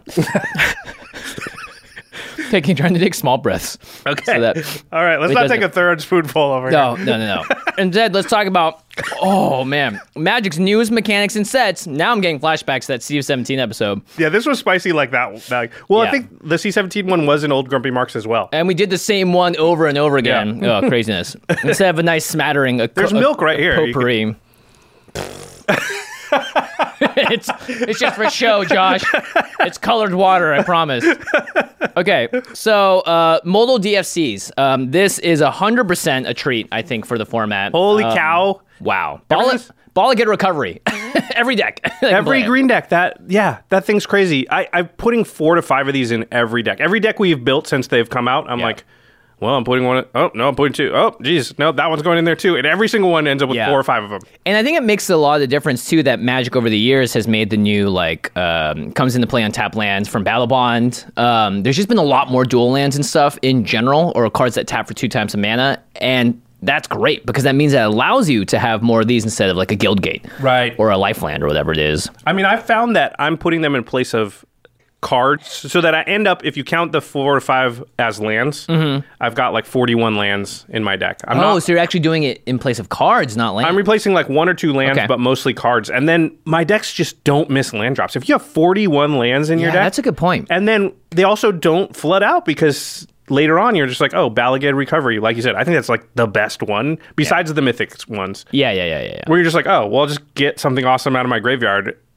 Trying to take small breaths. Okay. So that all right, let's not take a third spoonful over here. No. Instead, let's talk about, oh, man, Magic's newest mechanics and sets. Now I'm getting flashbacks to that C17 episode. Yeah, this was spicy like that. I think the C17 one was an Old Grumpy Marks as well. And we did the same one over and over again. Yeah. Oh, craziness. Instead of a nice smattering. There's milk right here. Potpourri. It's just for show, Josh. It's colored water, I promise. Okay, so modal DFCs. This is 100% a treat, I think, for the format. Holy cow! Wow, ball get recovery. Every deck, every green deck. That thing's crazy. I'm putting 4 to 5 of these in every deck. Every deck we've built since they've come out, I'm like, well, I'm putting one. Oh, no, I'm putting 2. Oh, geez. No, that one's going in there too. And every single one ends up with 4 or 5 of them. And I think it makes a lot of the difference too that Magic over the years has made the new, comes into play on tap lands from Battle Bond. There's just been a lot more dual lands and stuff in general, or cards that tap for 2 times the mana. And that's great because that means that it allows you to have more of these instead of like a Guildgate. Right. Or a Lifeland or whatever it is. I mean, I've found that I'm putting them in place of cards so that I end up, if you count the 4 or 5 as lands, I've got like 41 lands in my deck. So you're actually doing it in place of cards, not lands? I'm replacing like 1 or 2 lands, but mostly cards. And then my decks just don't miss land drops. If you have 41 lands in your deck... that's a good point. And then they also don't flood out because later on you're just like, oh, Balagad Recovery. Like you said, I think that's like the best one besides the mythic ones. Yeah. Where you're just like, oh, well, I'll just get something awesome out of my graveyard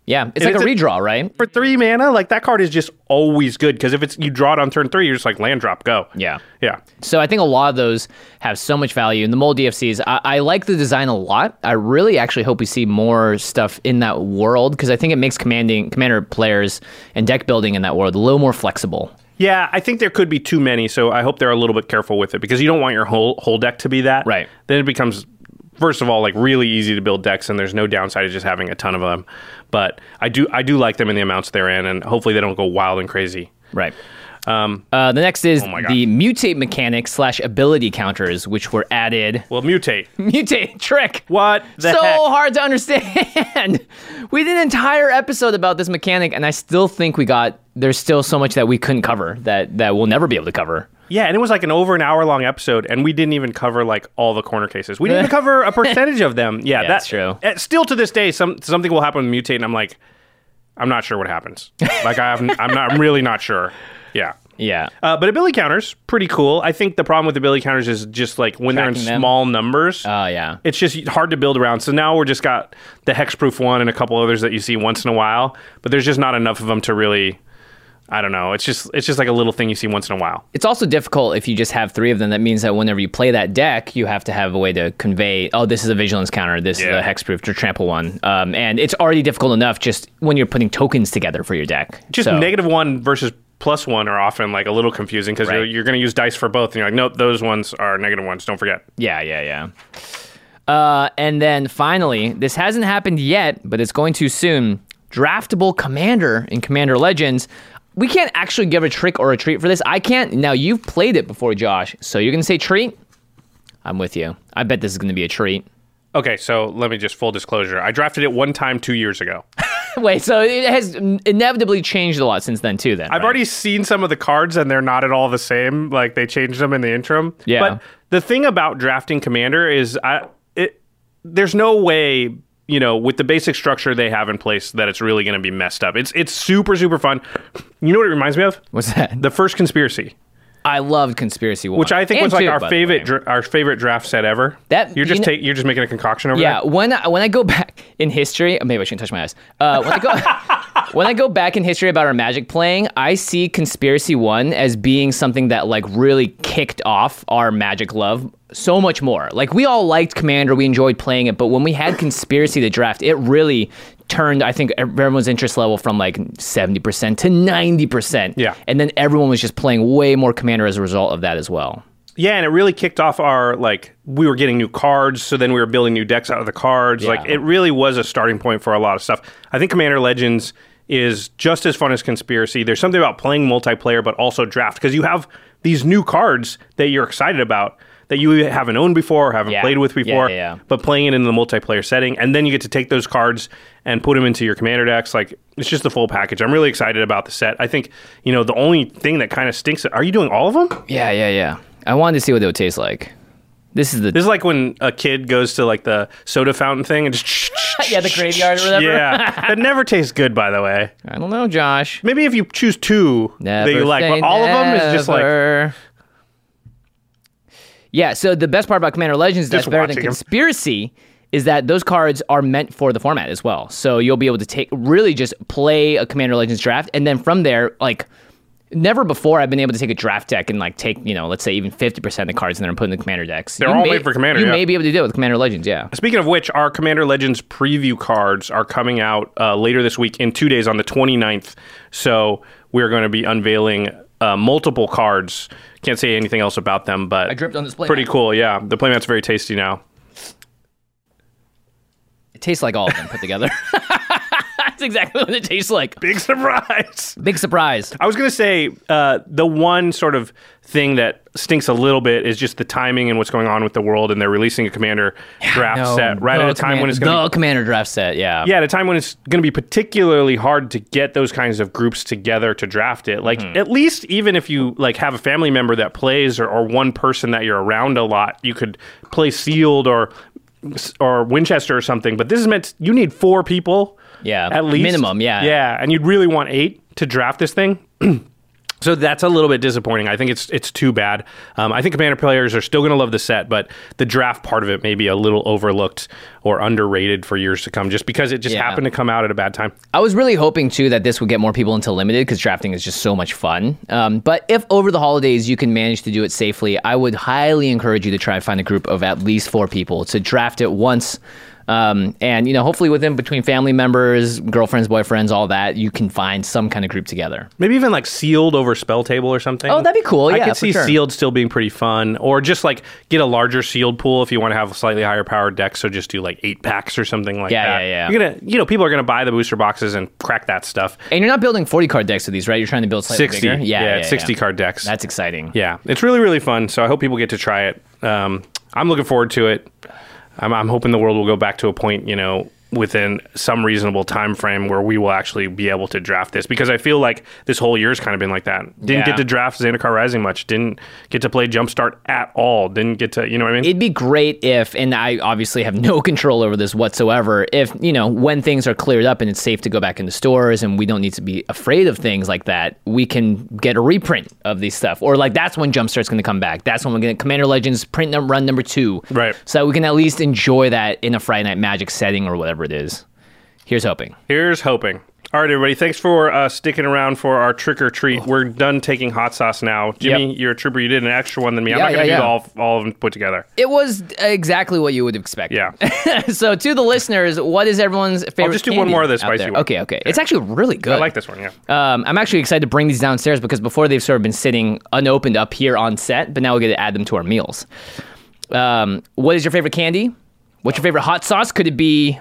Yeah, it's And like a it's redraw, right? For 3 mana, like that card is just always good because if it's you draw it on turn 3, you're just like land drop, go. Yeah. Yeah. So I think a lot of those have so much value. In the mold DFCs, I like the design a lot. I really actually hope we see more stuff in that world because I think it makes commander players and deck building in that world a little more flexible. Yeah, I think there could be too many, so I hope they're a little bit careful with it because you don't want your whole deck to be that. Right. Then it becomes, first of all, like really easy to build decks, and there's no downside to just having a ton of them. But I do like them in the amounts they're in, and hopefully they don't go wild and crazy. Right. The next is the mutate mechanics / ability counters, which were added. Well, mutate trick. What the so heck? hard to understand. We did an entire episode about this mechanic, and I still think there's still so much that we couldn't cover that we'll never be able to cover. Yeah, and it was like over an hour long episode, and we didn't even cover like all the corner cases. We didn't even cover a percentage of them. Yeah, that's true. Still to this day, something will happen with mutate, and I'm like, I'm not sure what happens. Like I'm really not sure. Yeah. Yeah. But ability counters, pretty cool. I think the problem with ability counters is just like when they're in small numbers. Oh, yeah. It's just hard to build around. So now we're just got the hexproof one and a couple others that you see once in a while, but there's just not enough of them to really, I don't know. It's just like a little thing you see once in a while. It's also difficult if you just have 3 of them. That means that whenever you play that deck, you have to have a way to convey, oh, this is a vigilance counter, this is a hexproof to trample one. And it's already difficult enough just when you're putting tokens together for your deck. Just -1 versus +1 are often like a little confusing because you're going to use dice for both, and you're like, nope, those ones are -1s. Don't forget. Yeah. And then finally, this hasn't happened yet, but it's going to soon. Draftable commander in Commander Legends. We can't actually give a trick or a treat for this. I can't. Now, you've played it before, Josh, so you're going to say treat? I'm with you. I bet this is going to be a treat. Okay, so let me just full disclosure. I drafted it one time 2 years ago. Wait, so it has inevitably changed a lot since then, too, then, I've already seen some of the cards, and they're not at all the same. Like, they changed them in the interim. Yeah. But the thing about drafting Commander is there's no way, with the basic structure they have in place, that it's really going to be messed up. It's super, super fun. You know what it reminds me of? What's that? The first Conspiracy. I loved Conspiracy 1. Which I think and was like 2, our favorite draft set ever. You're just making a concoction over there? Yeah, when I go back in history, maybe I shouldn't touch my eyes. When I go back in history about our Magic playing, I see Conspiracy 1 as being something that like really kicked off our Magic love so much more. Like we all liked Commander, we enjoyed playing it, but when we had Conspiracy to draft, it really turned, I think, everyone's interest level from like 70% to 90%. Yeah. And then everyone was just playing way more Commander as a result of that as well. Yeah, and it really kicked off our, we were getting new cards, so then we were building new decks out of the cards. Yeah. Like, it really was a starting point for a lot of stuff. I think Commander Legends is just as fun as Conspiracy. There's something about playing multiplayer, but also draft, because you have these new cards that you're excited about that you haven't owned before or haven't played with before, but playing it in the multiplayer setting, and then you get to take those cards and put them into your Commander decks. Like, it's just the full package. I'm really excited about the set. I think, the only thing that kind of stinks, are you doing all of them? Yeah. I wanted to see what it would taste like. This is like when a kid goes to like the soda fountain thing and just the graveyard or whatever. Yeah, that never tastes good, by the way. I don't know, Josh. Maybe if you choose 2 that you like, but all of them is just like. Yeah, so the best part about Commander Legends that's better than Conspiracy is that those cards are meant for the format as well. So you'll be able to really just play a Commander Legends draft, and then from there, like, never before I've been able to take a draft deck and like take, let's say even 50% of the cards and then put in the Commander decks. They're all made for Commander, You may be able to do it with Commander Legends, yeah. Speaking of which, our Commander Legends preview cards are coming out later this week in 2 days on the 29th. So we're going to be unveiling multiple cards. Can't say anything else about them, but I dripped on this playmat. Pretty cool, yeah. The playmat's very tasty now. It tastes like all of them put together. That's exactly what it tastes like. Big surprise. Big surprise. I was going to say the one sort of thing that stinks a little bit is just the timing and what's going on with the world, and they're releasing a Commander draft set right at a time when it's going to be... Commander draft set, yeah. Yeah, at a time when it's going to be particularly hard to get those kinds of groups together to draft it. Like, at least even if you like have a family member that plays or one person that you're around a lot, you could play Sealed or Winchester or something. But this is meant... You need 4 people... Yeah, at least minimum. Yeah, and you'd really want 8 to draft this thing. So that's a little bit disappointing. I think it's too bad. I think Commander players are still going to love the set, but the draft part of it may be a little overlooked or underrated for years to come, just because it just happened to come out at a bad time. I was really hoping, too, that this would get more people into Limited, because drafting is just so much fun. But if over the holidays you can manage to do it safely, I would highly encourage you to try and find a group of at least 4 people to draft it once. And, hopefully between family members, girlfriends, boyfriends, all that, you can find some kind of group together. Maybe even like sealed over spell table or something. Oh, that'd be cool. I Yeah, could see for sure. sealed still being pretty fun, or just like get a larger sealed pool if you want to have a slightly higher powered deck. So just do like 8 packs or something like that. Yeah. You're gonna, people are gonna buy the booster boxes and crack that stuff. And you're not building 40 card decks with these, right? You're trying to build slightly 60. bigger. Yeah, 60 card decks. That's exciting. Yeah, it's really, really fun. So I hope people get to try it. I'm looking forward to it. I'm hoping the world will go back to a point, within some reasonable time frame where we will actually be able to draft this, because I feel like this whole year's kind of been like that. Didn't get to draft Zendikar Rising much. Didn't get to play Jumpstart at all. Didn't get to, you know what I mean? It'd be great if, and I obviously have no control over this whatsoever, if, when things are cleared up and it's safe to go back into stores and we don't need to be afraid of things like that, we can get a reprint of these stuff. Or like that's when Jumpstart's going to come back. That's when we're going to Commander Legends print run number 2. Right. So that we can at least enjoy that in a Friday Night Magic setting or whatever it is. Here's hoping. Here's hoping. All right, everybody. Thanks for sticking around for our trick or treat. We're done taking hot sauce now. Jimmy, you're a trooper. You did an extra one than me. I'm not going to do all of them put together. It was exactly what you would expect. Yeah. So to the listeners, what is everyone's favorite I'll just do one more of this spicy one. Okay. It's actually really good. I like this one, yeah. I'm actually excited to bring these downstairs because before they've sort of been sitting unopened up here on set, but now we get to add them to our meals. What is your favorite candy? What's your favorite hot sauce? Could it be...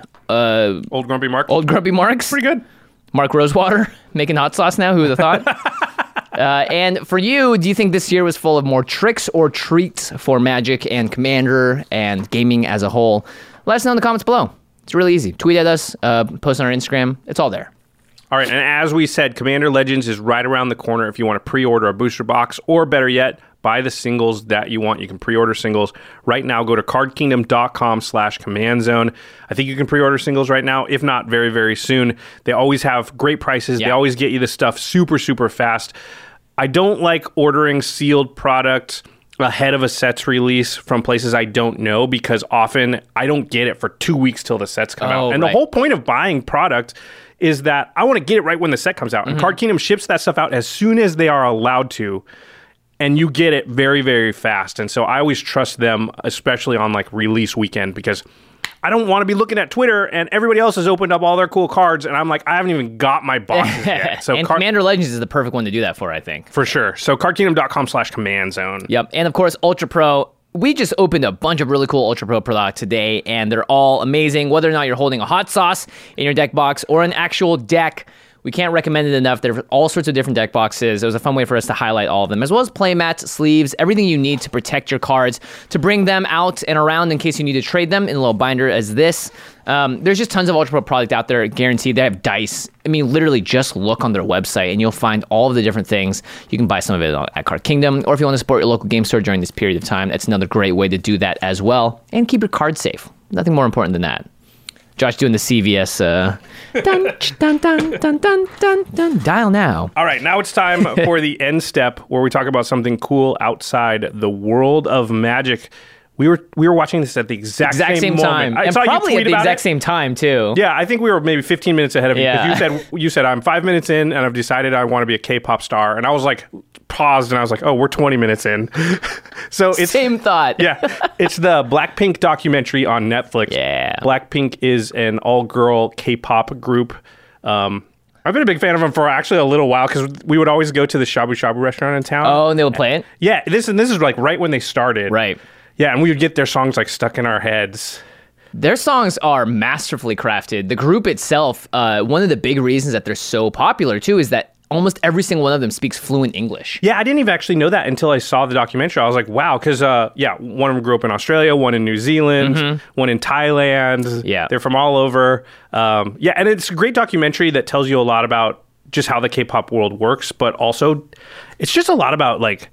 Old Grumpy Mark? Old Grumpy Mark's? Pretty good. Mark Rosewater making hot sauce now. Who would have thought? And for you, do you think this year was full of more tricks or treats for Magic and Commander and gaming as a whole? Let us know in the comments below. It's really easy. Tweet at us, post on our Instagram. It's all there. All right, and as we said, Commander Legends is right around the corner if you want to pre-order a booster box, or better yet, buy the singles that you want. You can pre-order singles right now. Go to cardkingdom.com/command zone. I think you can pre-order singles right now, if not very, very soon. They always have great prices. Yeah. They always get you the stuff super, super fast. I don't like ordering sealed product ahead of a set's release from places I don't know, because often I don't get it for 2 weeks till the sets come out. And the whole point of buying product is that I want to get it right when the set comes out. And Card Kingdom ships that stuff out as soon as they are allowed to. And you get it very, very fast. And so I always trust them, especially on like release weekend, because I don't want to be looking at Twitter and everybody else has opened up all their cool cards and I'm like, I haven't even got my boxes yet. So and Commander Legends is the perfect one to do that for, I think. For sure. So cardkingdom.com/command zone. Yep. And of course, Ultra Pro. We just opened a bunch of really cool Ultra Pro products today, and they're all amazing. Whether or not you're holding a hot sauce in your deck box or an actual deck, we can't recommend it enough. There are all sorts of different deck boxes. It was a fun way for us to highlight all of them, as well as play mats, sleeves, everything you need to protect your cards, to bring them out and around in case you need to trade them in a little binder as this. There's just tons of Ultra Pro product out there, guaranteed. They have dice. I mean, literally just look on their website and you'll find all of the different things. You can buy some of it at Card Kingdom, or if you want to support your local game store during this period of time, that's another great way to do that as well. And keep your cards safe. Nothing more important than that. Josh doing the CVS dun, dun, dun, dun, dun, dun, dun, dial now. All right, now it's time for the end step where we talk about something cool outside the world of Magic. We were watching this at the exact same time. I and saw probably you at tweet the about exact it. same time, too. Yeah, I think we were maybe 15 minutes ahead of you. Yeah. Because you said, I'm 5 minutes in and I've decided I want to be a K-pop star. And I was like, paused and I was like, oh, we're 20 minutes in. So it's same thought. Yeah. It's the Blackpink documentary on Netflix. Yeah. Blackpink is an all-girl K-pop group. I've been a big fan of them for actually a little while because we would always go to the Shabu Shabu restaurant in town. Oh, and they would play it? Yeah. This is like right when they started. Right. Yeah, and we would get their songs like stuck in our heads. Their songs are masterfully crafted. The group itself, one of the big reasons that they're so popular, too, is that almost every single one of them speaks fluent English. Yeah, I didn't even actually know that until I saw the documentary. I was like, wow, because, one of them grew up in Australia, one in New Zealand, one in Thailand. Yeah. They're from all over. And it's a great documentary that tells you a lot about just how the K-pop world works, but also it's just a lot about, like,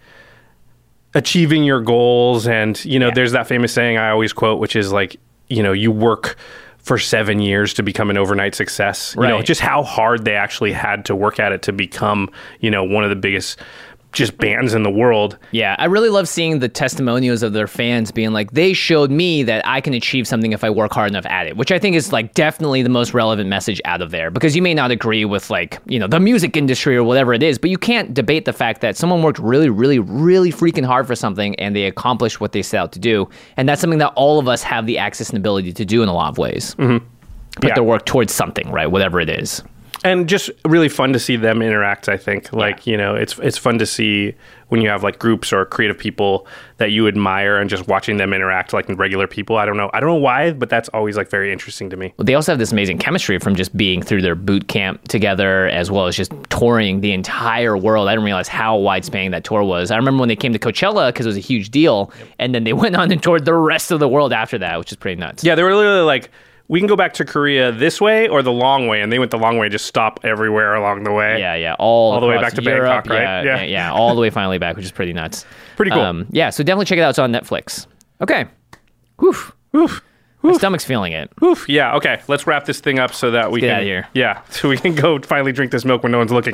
achieving your goals. And, there's that famous saying I always quote, which is like, you work for 7 years to become an overnight success. You know, Right. just how hard they actually had to work at it to become, you know, one of the biggest just bands in the world. Yeah, I really love seeing the testimonials of their fans being like, they showed me that I can achieve something if I work hard enough at it, which I think is like definitely the most relevant message out of there, because you may not agree with like, you know, the music industry or whatever it is, but you can't debate the fact that someone worked really, really, really freaking hard for something and they accomplished what they set out to do. And that's something that all of us have the access and ability to do in a lot of ways. Mm-hmm. Put their work towards something, right? Whatever it is. And just really fun to see them interact, I think. Like, you know, it's fun to see when you have like groups or creative people that you admire and just watching them interact like regular people. I don't know why, but that's always like very interesting to me. Well, they also have this amazing chemistry from just being through their boot camp together, as well as just touring the entire world. I didn't realize how wide-spanning that tour was. I remember when they came to Coachella because it was a huge deal, and then they went on and toured the rest of the world after that, which is pretty nuts. Yeah, they were literally like, we can go back to Korea this way or the long way, and they went the long way, just stop everywhere along the way. Yeah, all the way across back to Europe, Bangkok, right? Yeah, all the way finally back, which is pretty nuts. Pretty cool. Yeah, so definitely check it out. It's on Netflix. Okay. Woof. My stomach's feeling it. Oof. Yeah, okay. Let's wrap this thing up so that we get can out of here. Yeah, so we can go finally drink this milk when no one's looking.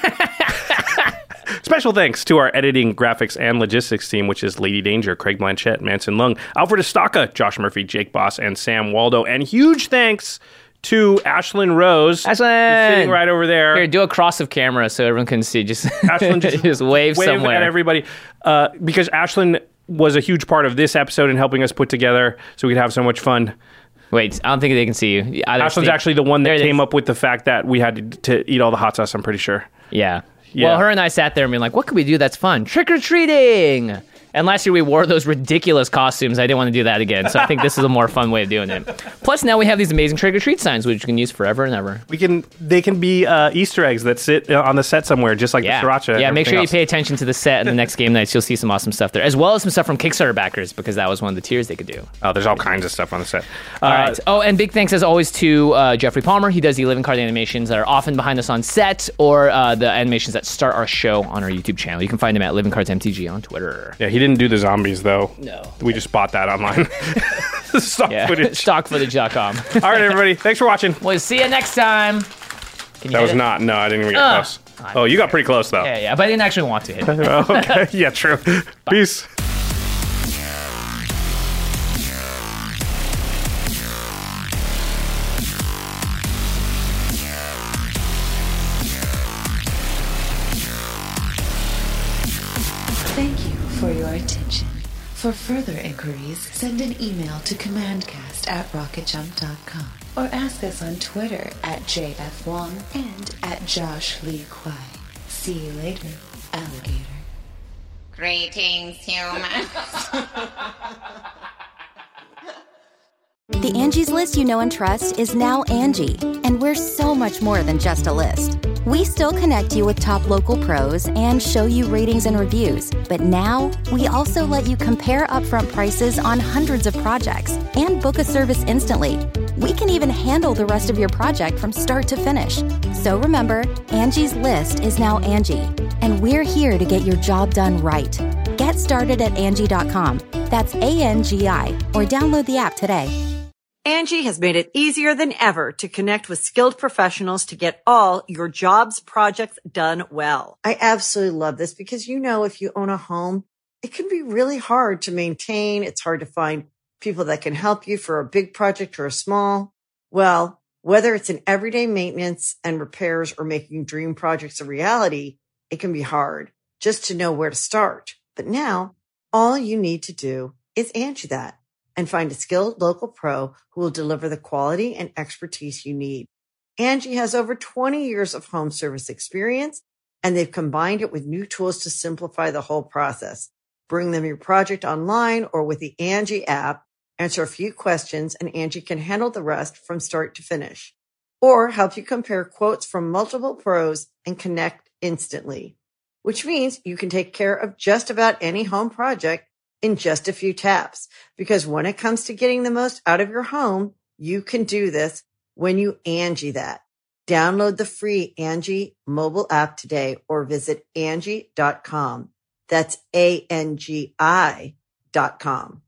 Special thanks to our editing, graphics, and logistics team, which is Lady Danger, Craig Blanchett, Manson Lung, Alfred Estaca, Josh Murphy, Jake Boss, and Sam Waldo. And huge thanks to Ashlyn Rose. Ashlyn! Who's sitting right over there. Here, do a cross of camera so everyone can see. Just, Ashlyn just wave somewhere. at everybody. Because Ashlyn was a huge part of this episode in helping us put together so we could have so much fun. Wait, I don't think they can see you. Ashlyn's actually the one that came up with the fact that we had to eat all the hot sauce, I'm pretty sure. Yeah. Well, her and I sat there and being like, what could we do that's fun? Trick-or-treating! And last year we wore those ridiculous costumes. I didn't want to do that again. So I think this is a more fun way of doing it. Plus, now we have these amazing trick-or-treat signs, which you can use forever and ever. They can be Easter eggs that sit on the set somewhere, just like the sriracha. Yeah, make sure you pay attention to the set and the next game nights. You'll see some awesome stuff there, as well as some stuff from Kickstarter backers, because that was one of the tiers they could do. Oh, there's all kinds of stuff on the set. All right. Oh, and big thanks as always to Jeffrey Palmer. He does the living card animations that are often behind us on set, or the animations that start our show on our YouTube channel. You can find him at Living Cards MTG on Twitter. Yeah, he didn't do the zombies, though. No. We just bought that online. Stock footage. Stockfootage.com. All right, everybody. Thanks for watching. We'll see you next time. That was not. No, I didn't even get close. Oh, you got pretty close, though. Yeah, but I didn't actually want to hit it. Okay. Yeah, true. Peace. Thank you for your attention. For further inquiries, send an email to commandcast@rocketjump.com or ask us on Twitter @JFWong and @JoshLeeQuai. See you later, alligator. Greetings, humans. The Angie's List you know and trust is now Angie, and we're so much more than just a list. We still connect you with top local pros and show you ratings and reviews, but now we also let you compare upfront prices on hundreds of projects and book a service instantly. We can even handle the rest of your project from start to finish. So remember, Angie's List is now Angie, and we're here to get your job done right. Get started at Angie.com. That's ANGI, or download the app today. Angie has made it easier than ever to connect with skilled professionals to get all your jobs projects done well. I absolutely love this because, you know, if you own a home, it can be really hard to maintain. It's hard to find people that can help you for a big project or a small. Well, whether it's in everyday maintenance and repairs or making dream projects a reality, it can be hard just to know where to start. But now all you need to do is Angie that and find a skilled local pro who will deliver the quality and expertise you need. Angie has over 20 years of home service experience, and they've combined it with new tools to simplify the whole process. Bring them your project online or with the Angie app, answer a few questions, and Angie can handle the rest from start to finish. Or help you compare quotes from multiple pros and connect instantly, which means you can take care of just about any home project in just a few taps. Because when it comes to getting the most out of your home, you can do this when you Angie that. Download the free Angie mobile app today or visit Angie.com. That's ANGI.com.